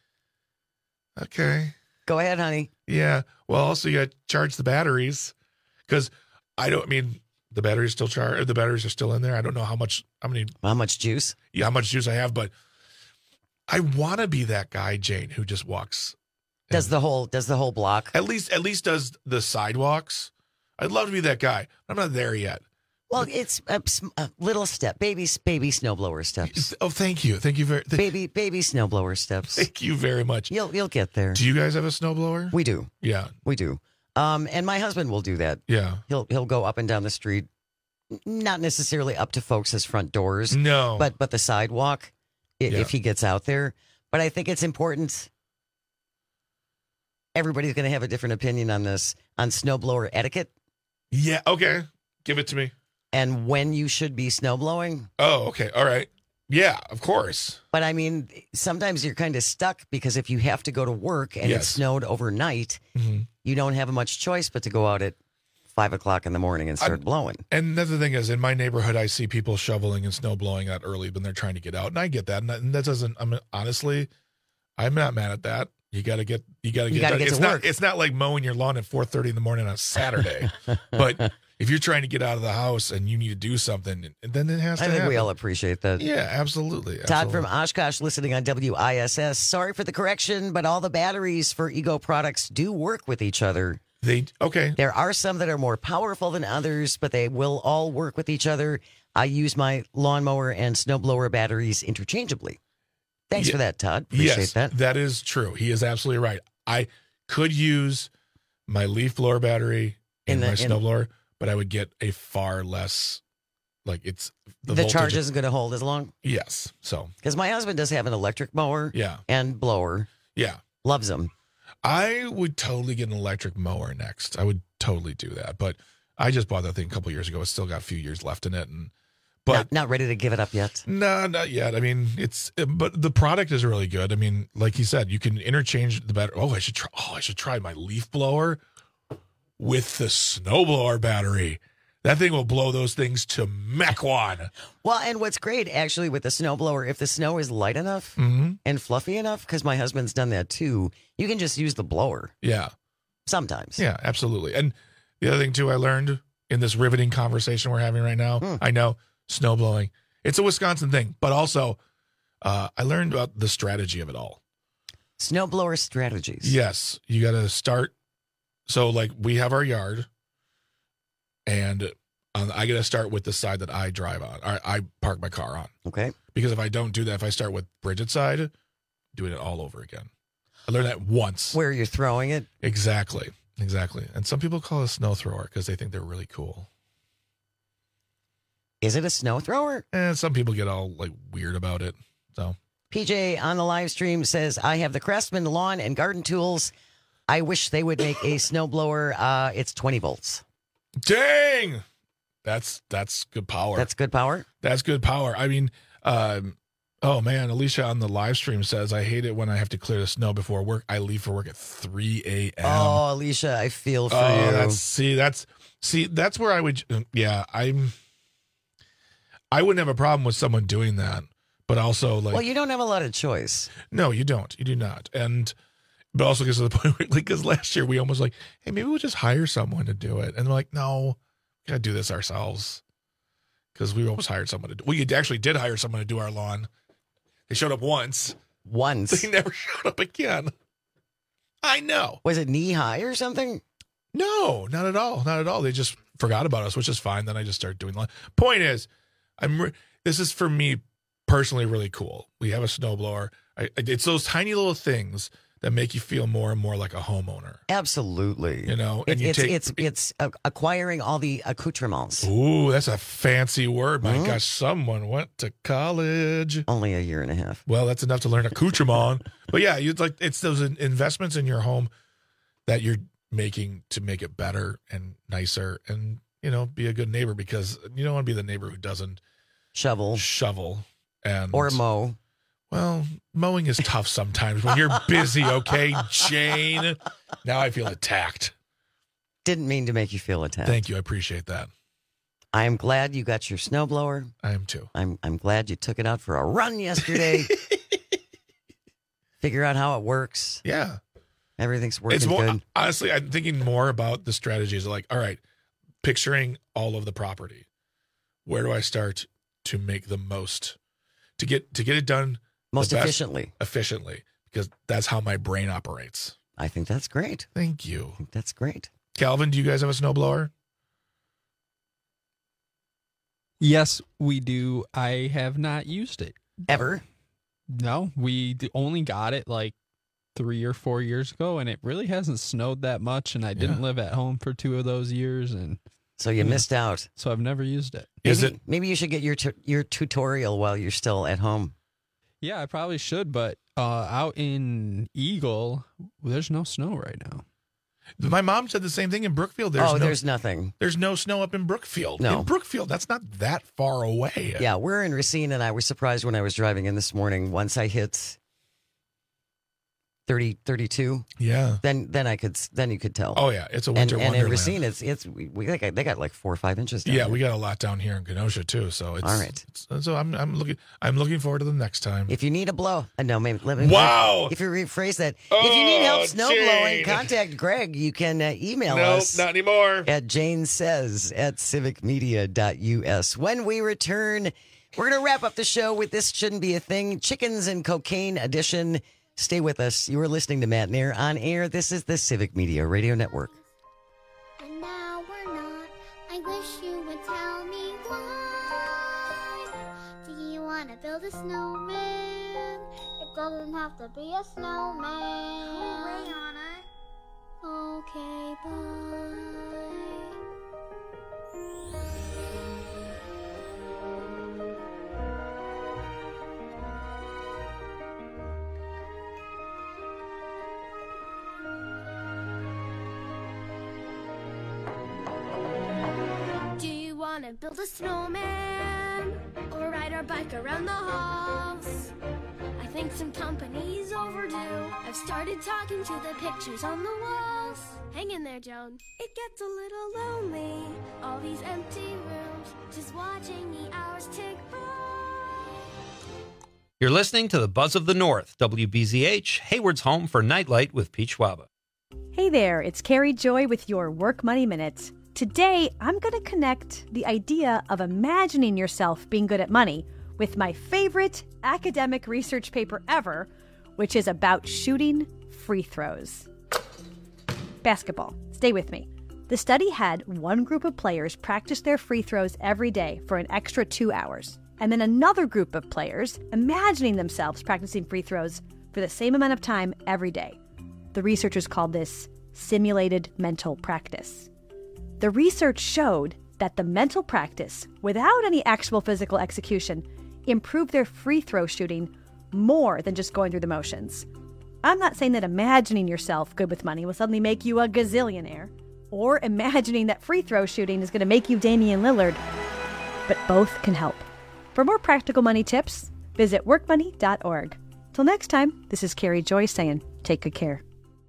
okay. Go ahead, honey. Yeah. Well, also you got to charge the batteries, because I don't I mean the batteries still charge. The batteries are still in there. I don't know how much how many how much juice. Yeah, how much juice I have, but I want to be that guy, Jane, who just walks. Does the whole does the whole block? At least at least does the sidewalks. I'd love to be that guy. I'm not there yet. Well, it's a, a little step, baby, baby snowblower steps. Oh, thank you, thank you very, th- baby, baby snowblower steps. Thank you very much. You'll you'll get there. Do you guys have a snowblower? We do. Yeah, we do. Um, and my husband will do that. Yeah, he'll he'll go up and down the street, not necessarily up to folks' front doors. No, but but the sidewalk, if, Yeah. if he gets out there. But I think it's important. Everybody's going to have a different opinion on this, on snowblower etiquette. Yeah. Okay. Give it to me. And when you should be snowblowing. Oh, okay. All right. Yeah, of course. But I mean, sometimes you're kind of stuck because if you have to go to work and Yes. it snowed overnight, Mm-hmm. you don't have much choice but to go out at five o'clock in the morning and start I'm- blowing. And that's the thing is, in my neighborhood, I see people shoveling and snow blowing that early when they're trying to get out, and I get that. And that, and that doesn't. I mean, honestly, I'm not mad at that. You got to get. You got to You get. gotta done. get it's to not. work. It's not like mowing your lawn at four thirty in the morning on a Saturday. But if you're trying to get out of the house and you need to do something, then it has to I think happen. we all appreciate that. Yeah, absolutely. Todd absolutely. from Oshkosh listening on W I S S. Sorry for the correction, but all the batteries for Ego products do work with each other. They okay. There are some that are more powerful than others, but they will all work with each other. I use my lawnmower and snowblower batteries interchangeably. Thanks Yeah. for that, Todd. Appreciate yes, that. That is true. He is absolutely right. I could use my leaf blower battery in, In the- my in- snowblower, but I would get a far less, like it's The, voltage- charge isn't going to hold as long. Yes. So Because my husband does have an electric mower yeah, and blower. yeah. Loves them. I would totally get an electric mower next. I would totally do that. But I just bought that thing a couple years ago. It's still got a few years left in it, and but Not, not ready to give it up yet. no, not yet. I mean, it's but the product is really good. I mean, like you said, you can interchange the battery. Oh, I should try. Oh, I should try my leaf blower with the snowblower battery. That thing will blow those things to Mequon. Well, and what's great actually with the snowblower, if the snow is light enough Mhm. and fluffy enough, because my husband's done that too, you can just use the blower Yeah, sometimes. yeah, absolutely. And the other thing too, I learned in this riveting conversation we're having right now, Hmm. I know snow blowing. It's a Wisconsin thing, but also uh, I learned about the strategy of it all. Snowblower strategies. Yes, you got to start. So, like, we have our yard, and um, I got to start with the side that I drive on. I, I park my car on. Okay. Because if I don't do that, if I start with Bridget's side, doing it all over again. I learned that once. Where you're throwing it? Exactly. Exactly. And some people call it a snow thrower because they think they're really cool. Is it a snow thrower? And some people get all like weird about it. So P J on the live stream says, I have the Craftsman lawn and garden tools. I wish they would make a snowblower. Uh, it's twenty volts. Dang. That's that's good power. That's good power? That's good power. I mean, um, oh man, Alicia on the live stream says, I hate it when I have to clear the snow before work. I leave for work at three a.m. Oh, Alicia, I feel for oh, you. That's, see, that's see, that's where I would. Yeah, I'm. I wouldn't have a problem with someone doing that, but also like. Well, you don't have a lot of choice. No, you don't. You do not. And but also because of the point, where, like, because last year we almost like, hey, maybe we'll just hire someone to do it, and they're like, no, we gotta do this ourselves. Because we almost hired someone to do. We actually did hire someone to do our lawn. They showed up once. Once. They never showed up again. I know. Was it knee high or something? No, not at all. Not at all. They just forgot about us, which is fine. Then I just started doing lawn. Point is, I'm. Re- this is for me personally really cool. We have a snowblower. I, it's those tiny little things that make you feel more and more like a homeowner. Absolutely. You know, it, and you it's, take, it's it's uh, acquiring all the accoutrements. Ooh, that's a fancy word. My Mhm. gosh, someone went to college. Only a year and a half. Well, that's enough to learn accoutrement. But yeah, you like it's those investments in your home that you're making to make it better and nicer, and you know, be a good neighbor, because you don't want to be the neighbor who doesn't shovel, shovel, and or mow. Well, mowing is tough sometimes when you're busy, okay, Jane? Now I feel attacked. Didn't mean to make you feel attacked. Thank you. I appreciate that. I am glad you got your snowblower. I am too. I'm I'm glad you took it out for a run yesterday. Figure out how it works. Yeah. Everything's working It's more, good. honestly, I'm thinking more about the strategies. Like, all right, picturing all of the property. Where do I start to make the most, to get to get it done Most the best, efficiently. Efficiently, because that's how my brain operates. I think that's great. Thank you. I think that's great. Calvin, do you guys have a snowblower? Yes, we do. I have not used it. Ever? No, we d- only got it like three or four years ago, and it really hasn't snowed that much, and I didn't Yeah. live at home for two of those years, and So you missed out. so I've never used it. Is maybe, it? Maybe you should get your tu- your tutorial while you're still at home. Yeah, I probably should, but uh, out in Eagle, there's no snow right now. My mom said the same thing in Brookfield. There's oh, no, there's nothing. There's no snow up in Brookfield. No. In Brookfield, that's not that far away. Yeah, we're in Racine, and I was surprised when I was driving in this morning. Once I hit thirty, thirty-two, Yeah. then then I could then you could tell. Oh yeah, it's a and, winter and in wonderland. Racine, it's it's we, we they got, they got like four or five inches. Down Yeah, there. we got a lot down here in Kenosha too. So it's All right. It's, so I'm I'm looking I'm looking forward to the next time. If you need a blow, uh, no, maybe let me. Wow. If you rephrase that, if you need help Oh, snow blowing, Jane. contact Greg. You can uh, email no, us not anymore. at Jane says at civic media dot U S. When we return, we're going to wrap up the show with This Shouldn't Be a Thing, Chickens and Cocaine Edition. Stay with us. You are listening to Matt Nair on air. This is the Civic Media Radio Network. And now we're not. I wish you would tell me why. Do you want to build a snowman? It doesn't have to be a snowman. Hooray, Anna. Okay, bye. Do you want to build a snowman or ride our bike around the halls? I think some company's overdue. I've started talking to the pictures on the walls. Hang in there, Joan. It gets a little lonely. All these empty rooms, just watching the hours tick by. You're listening to the Buzz of the North, W B Z H, Hayward's home for Nightlight with Pete Schwaba. Hey there, it's Carrie Joy with your Work Money Minute. Today, I'm going to connect the idea of imagining yourself being good at money with my favorite academic research paper ever, which is about shooting free throws. Basketball. Stay with me. The study had one group of players practice their free throws every day for an extra two hours, and then another group of players imagining themselves practicing free throws for the same amount of time every day. The researchers called this simulated mental practice. The research showed that the mental practice, without any actual physical execution, improved their free throw shooting more than just going through the motions. I'm not saying that imagining yourself good with money will suddenly make you a gazillionaire, or imagining that free throw shooting is going to make you Damian Lillard, but both can help. For more practical money tips, visit work money dot org. Till next time, this is Carrie Joy saying, take good care.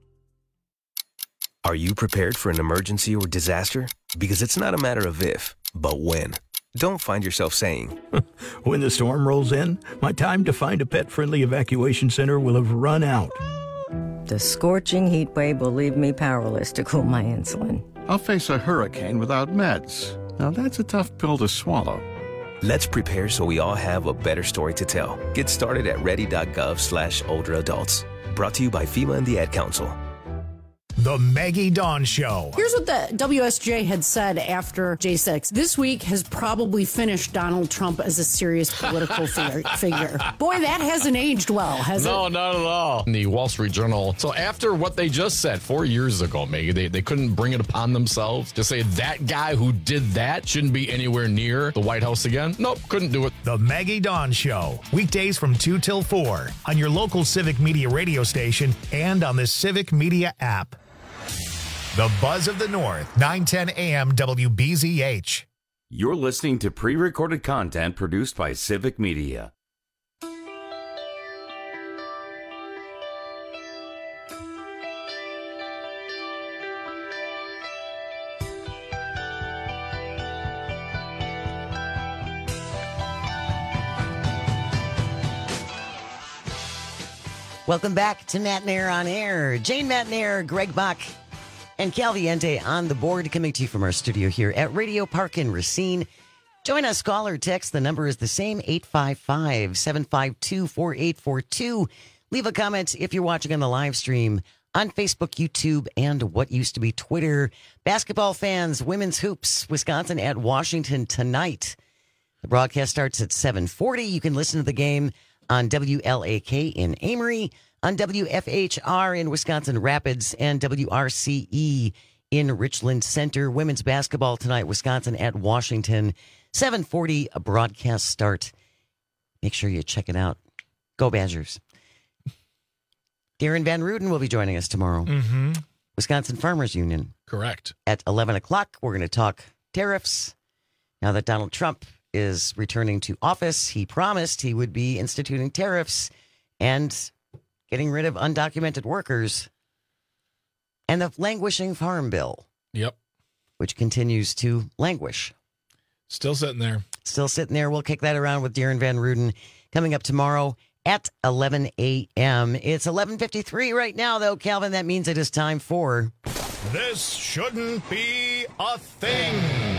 Are you prepared for an emergency or disaster? Because it's not a matter of if, but when. Don't find yourself saying, when the storm rolls in, my time to find a pet-friendly evacuation center will have run out. The scorching heat wave will leave me powerless to cool my insulin. I'll face a hurricane without meds. Now that's a tough pill to swallow. Let's prepare so we all have a better story to tell. Get started at ready.gov slash older adults. Brought to you by FEMA and the Ad Council. The Maggie Dawn Show. Here's what the W S J had said after J six. This week has probably finished Donald Trump as a serious political figure. Boy, that hasn't aged well, has no, it? No, not at all. In the Wall Street Journal. So after what they just said four years ago, Maggie, they, they couldn't bring it upon themselves to say that guy who did that shouldn't be anywhere near the White House again. Nope, couldn't do it. The Maggie Dawn Show. Weekdays from two till four on your local Civic Media radio station and on the Civic Media app. The Buzz of the North, nine ten a.m. W B Z H. You're listening to pre-recorded content produced by Civic Media. Welcome back to Matt Nair on Air. Jane Matt Nair, Greg Bach, and Cal Viente on the board, coming to you from our studio here at Radio Park in Racine. Join us, call or text. The number is the same, eight five five, seven five two, four eight four two. Leave a comment if you're watching on the live stream on Facebook, YouTube, and what used to be Twitter. Basketball fans, women's hoops, Wisconsin at Washington tonight. The broadcast starts at seven forty. You can listen to the game on W L A K in Amory, on W F H R in Wisconsin Rapids, and W R C E in Richland Center. Women's basketball tonight, Wisconsin at Washington. seven forty, a broadcast start. Make sure you check it out. Go Badgers. Darren Van Ruden will be joining us tomorrow. Mm-hmm. Wisconsin Farmers Union. Correct. At eleven o'clock, we're going to talk tariffs. Now that Donald Trump is returning to office, he promised he would be instituting tariffs and getting rid of undocumented workers, and the languishing farm bill. Yep. Which continues to languish. Still sitting there. Still sitting there. We'll kick that around with Darren Van Ruden coming up tomorrow at eleven a.m. It's eleven fifty-three right now, though, Calvin. That means it is time for... This shouldn't be a thing.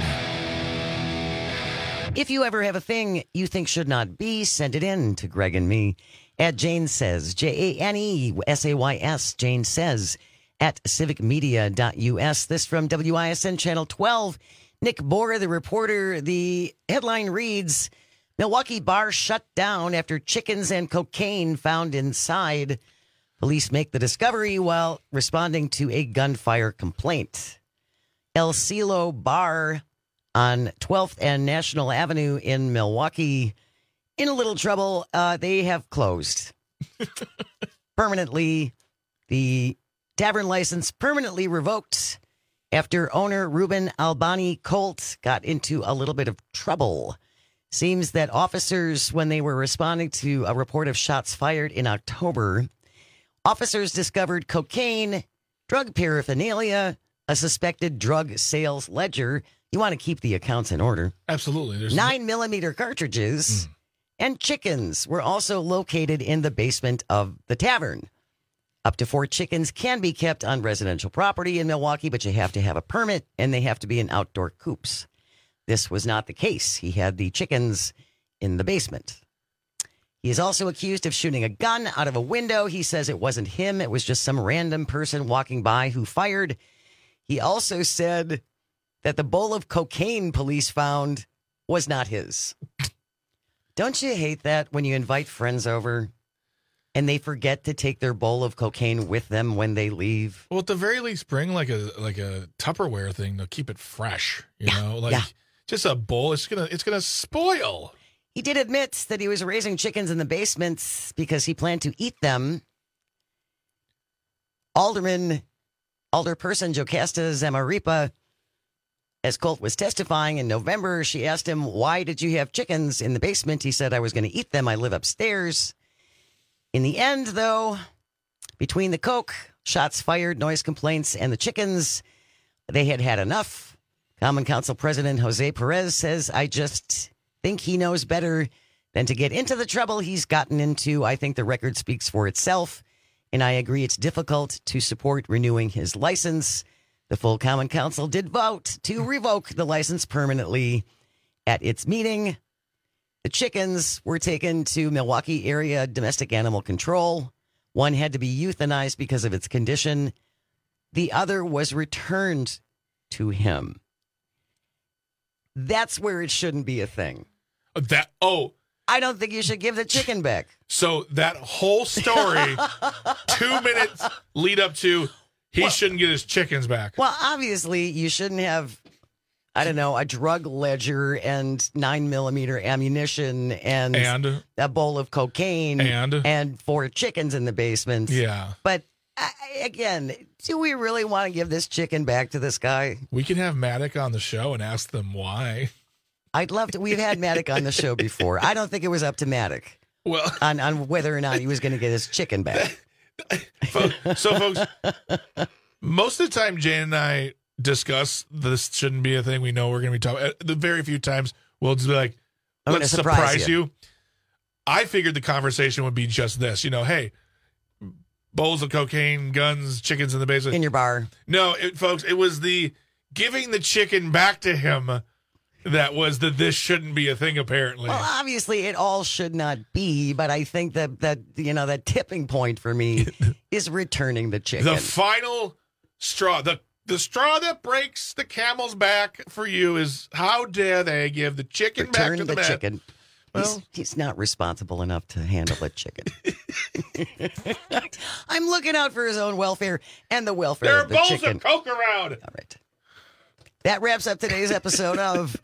If you ever have a thing you think should not be, send it in to Greg and me at Jane Says, J A N E S A Y S, Jane Says, at civic media dot U S. This from W I S N Channel twelve. Nick Bohr, the reporter. The headline reads, Milwaukee bar shut down after chickens and cocaine found inside. Police make the discovery while responding to a gunfire complaint. El Cielo Bar on twelfth and National Avenue in Milwaukee in a little trouble. Uh, they have closed permanently. The tavern license permanently revoked after owner Ruben Albani Colt got into a little bit of trouble. Seems that officers, when they were responding to a report of shots fired in October, officers discovered cocaine, drug paraphernalia, a suspected drug sales ledger. You want to keep the accounts in order. Absolutely. There's Nine millimeter cartridges mm. and chickens were also located in the basement of the tavern. Up to four chickens can be kept on residential property in Milwaukee, but you have to have a permit and they have to be in outdoor coops. This was not the case. He had the chickens in the basement. He is also accused of shooting a gun out of a window. He says it wasn't him. It was just some random person walking by who fired. He also said that the bowl of cocaine police found was not his. Don't you hate that when you invite friends over and they forget to take their bowl of cocaine with them when they leave? Well, at the very least, bring like a like a Tupperware thing to keep it fresh. You Yeah, know, like yeah. just a bowl. It's gonna it's gonna spoil. He did admit that he was raising chickens in the basements because he planned to eat them. Alderman, Alderperson Jocasta Zamaripa, as Colt was testifying in November, she asked him, why did you have chickens in the basement? He said, I was going to eat them. I live upstairs. In the end, though, between the coke, shots fired, noise complaints, and the chickens, they had had enough. Common Council President Jose Perez says, I just think he knows better than to get into the trouble he's gotten into. I think the record speaks for itself, and I agree it's difficult to support renewing his license. The full Common Council did vote to revoke the license permanently at its meeting. The chickens were taken to Milwaukee area domestic animal control. One had to be euthanized because of its condition. The other was returned to him. That's where it shouldn't be a thing. That oh, I don't think you should give the chicken back. so that whole story, two minutes lead up to he shouldn't get his chickens back. Well, obviously, you shouldn't have, I don't know, a drug ledger and nine millimeter ammunition and, And? a bowl of cocaine And? and four chickens in the basement. Yeah. But I, again, do we really want to give this chicken back to this guy? We can have Maddock on the show and ask them why. I'd love to. We've had Maddock on the show before. I don't think it was up to Maddock Well, on, on whether or not he was going to get his chicken back. so folks, most of the time Jane and I discuss this shouldn't be a thing. We know we're going to be talking. The very few times we'll just be like, I'm let's gonna surprise surprise you. you. I figured the conversation would be just this. You know, hey, bowls of cocaine, guns, chickens in the basement. In your bar. No, it, folks, it was the giving the chicken back to him that was the this shouldn't be a thing, apparently. Well, obviously, it all should not be, but I think that, that you know, that tipping point for me is returning the chicken. The final straw, the the straw that breaks the camel's back for you is how dare they give the chicken Return back to the the man. chicken. Well, he's, he's not responsible enough to handle a chicken. I'm looking out for his own welfare and the welfare there are of the bowls chicken. of Coke around. All right. That wraps up today's episode of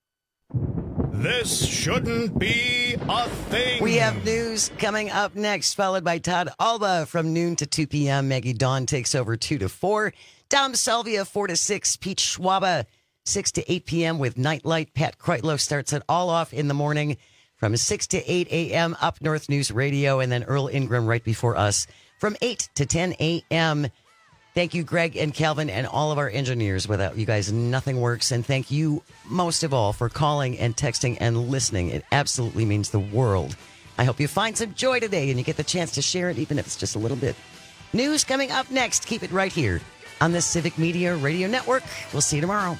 This Shouldn't Be a Thing. We have news coming up next, followed by Todd Alba from noon to two p.m. Maggie Dawn takes over two to four. Dom Salvia, four to six. Pete Schwaba, six to eight p.m. with Nightlight. Pat Kreitlow starts it all off in the morning from six to eight a.m. Up North News Radio. And then Earl Ingram right before us from eight to ten a.m. Thank you, Greg and Calvin, and all of our engineers. Without you guys, nothing works. And thank you, most of all, for calling and texting and listening. It absolutely means the world. I hope you find some joy today and you get the chance to share it, even if it's just a little bit. News coming up next. Keep it right here on the Civic Media Radio Network. We'll see you tomorrow.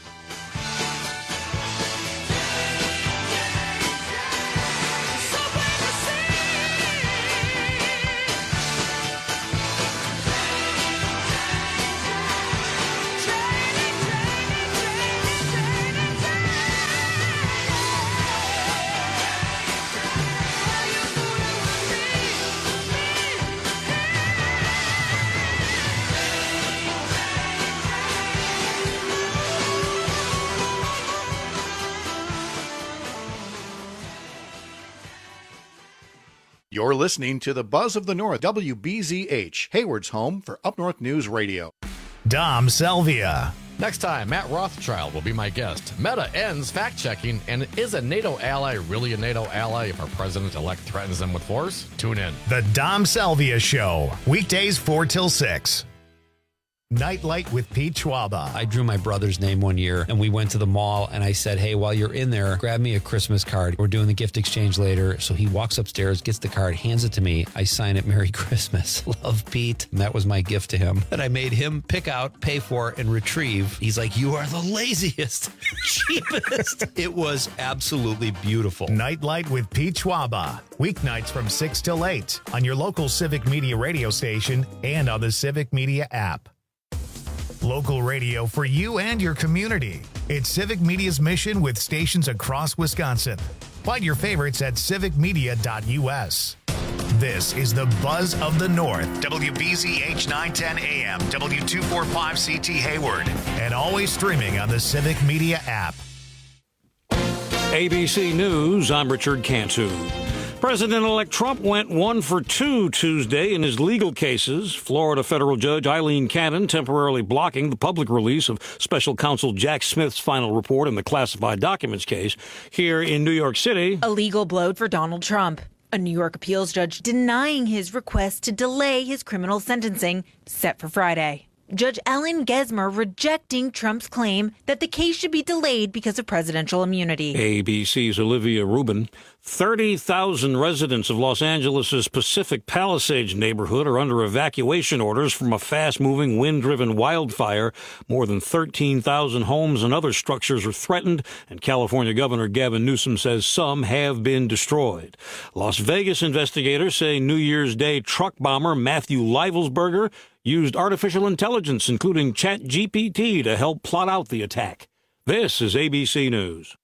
You're listening to the Buzz of the North, W B Z H, Hayward's home for Up North News Radio. Dom Salvia. Next time, Matt Rothschild will be my guest. Meta ends fact-checking, and is a NATO ally really a NATO ally if our president-elect threatens them with force? Tune in. The Dom Salvia Show, weekdays four till six. Nightlight with Pete Schwaba. I drew my brother's name one year, and we went to the mall, and I said, hey, while you're in there, grab me a Christmas card. We're doing the gift exchange later. So he walks upstairs, gets the card, hands it to me. I sign it, Merry Christmas. Love, Pete. And that was my gift to him that I made him pick out, pay for, and retrieve. He's like, you are the laziest, cheapest. It was absolutely beautiful. Nightlight with Pete Schwaba. Weeknights from six till eight on your local Civic Media radio station and on the Civic Media app. Local radio for you and your community. It's Civic Media's mission with stations across Wisconsin. Find your favorites at civic media dot u s. This is the Buzz of the North. W B Z H nine ten A M, W two forty-five C T Hayward, and always streaming on the Civic Media app. A B C News, I'm Richard Cantu. President-elect Trump went one for two Tuesday in his legal cases. Florida federal judge Eileen Cannon temporarily blocking the public release of special counsel Jack Smith's final report in the classified documents case. Here in New York City, a legal blow for Donald Trump. A New York appeals judge denying his request to delay his criminal sentencing, set for Friday. Judge Ellen Gesmer rejecting Trump's claim that the case should be delayed because of presidential immunity. A B C's Olivia Rubin. thirty thousand residents of Los Angeles' Pacific Palisades neighborhood are under evacuation orders from a fast-moving, wind-driven wildfire. More than thirteen thousand homes and other structures are threatened, and California Governor Gavin Newsom says some have been destroyed. Las Vegas investigators say New Year's Day truck bomber Matthew Leivelsberger used artificial intelligence, including ChatGPT, to help plot out the attack. This is A B C News.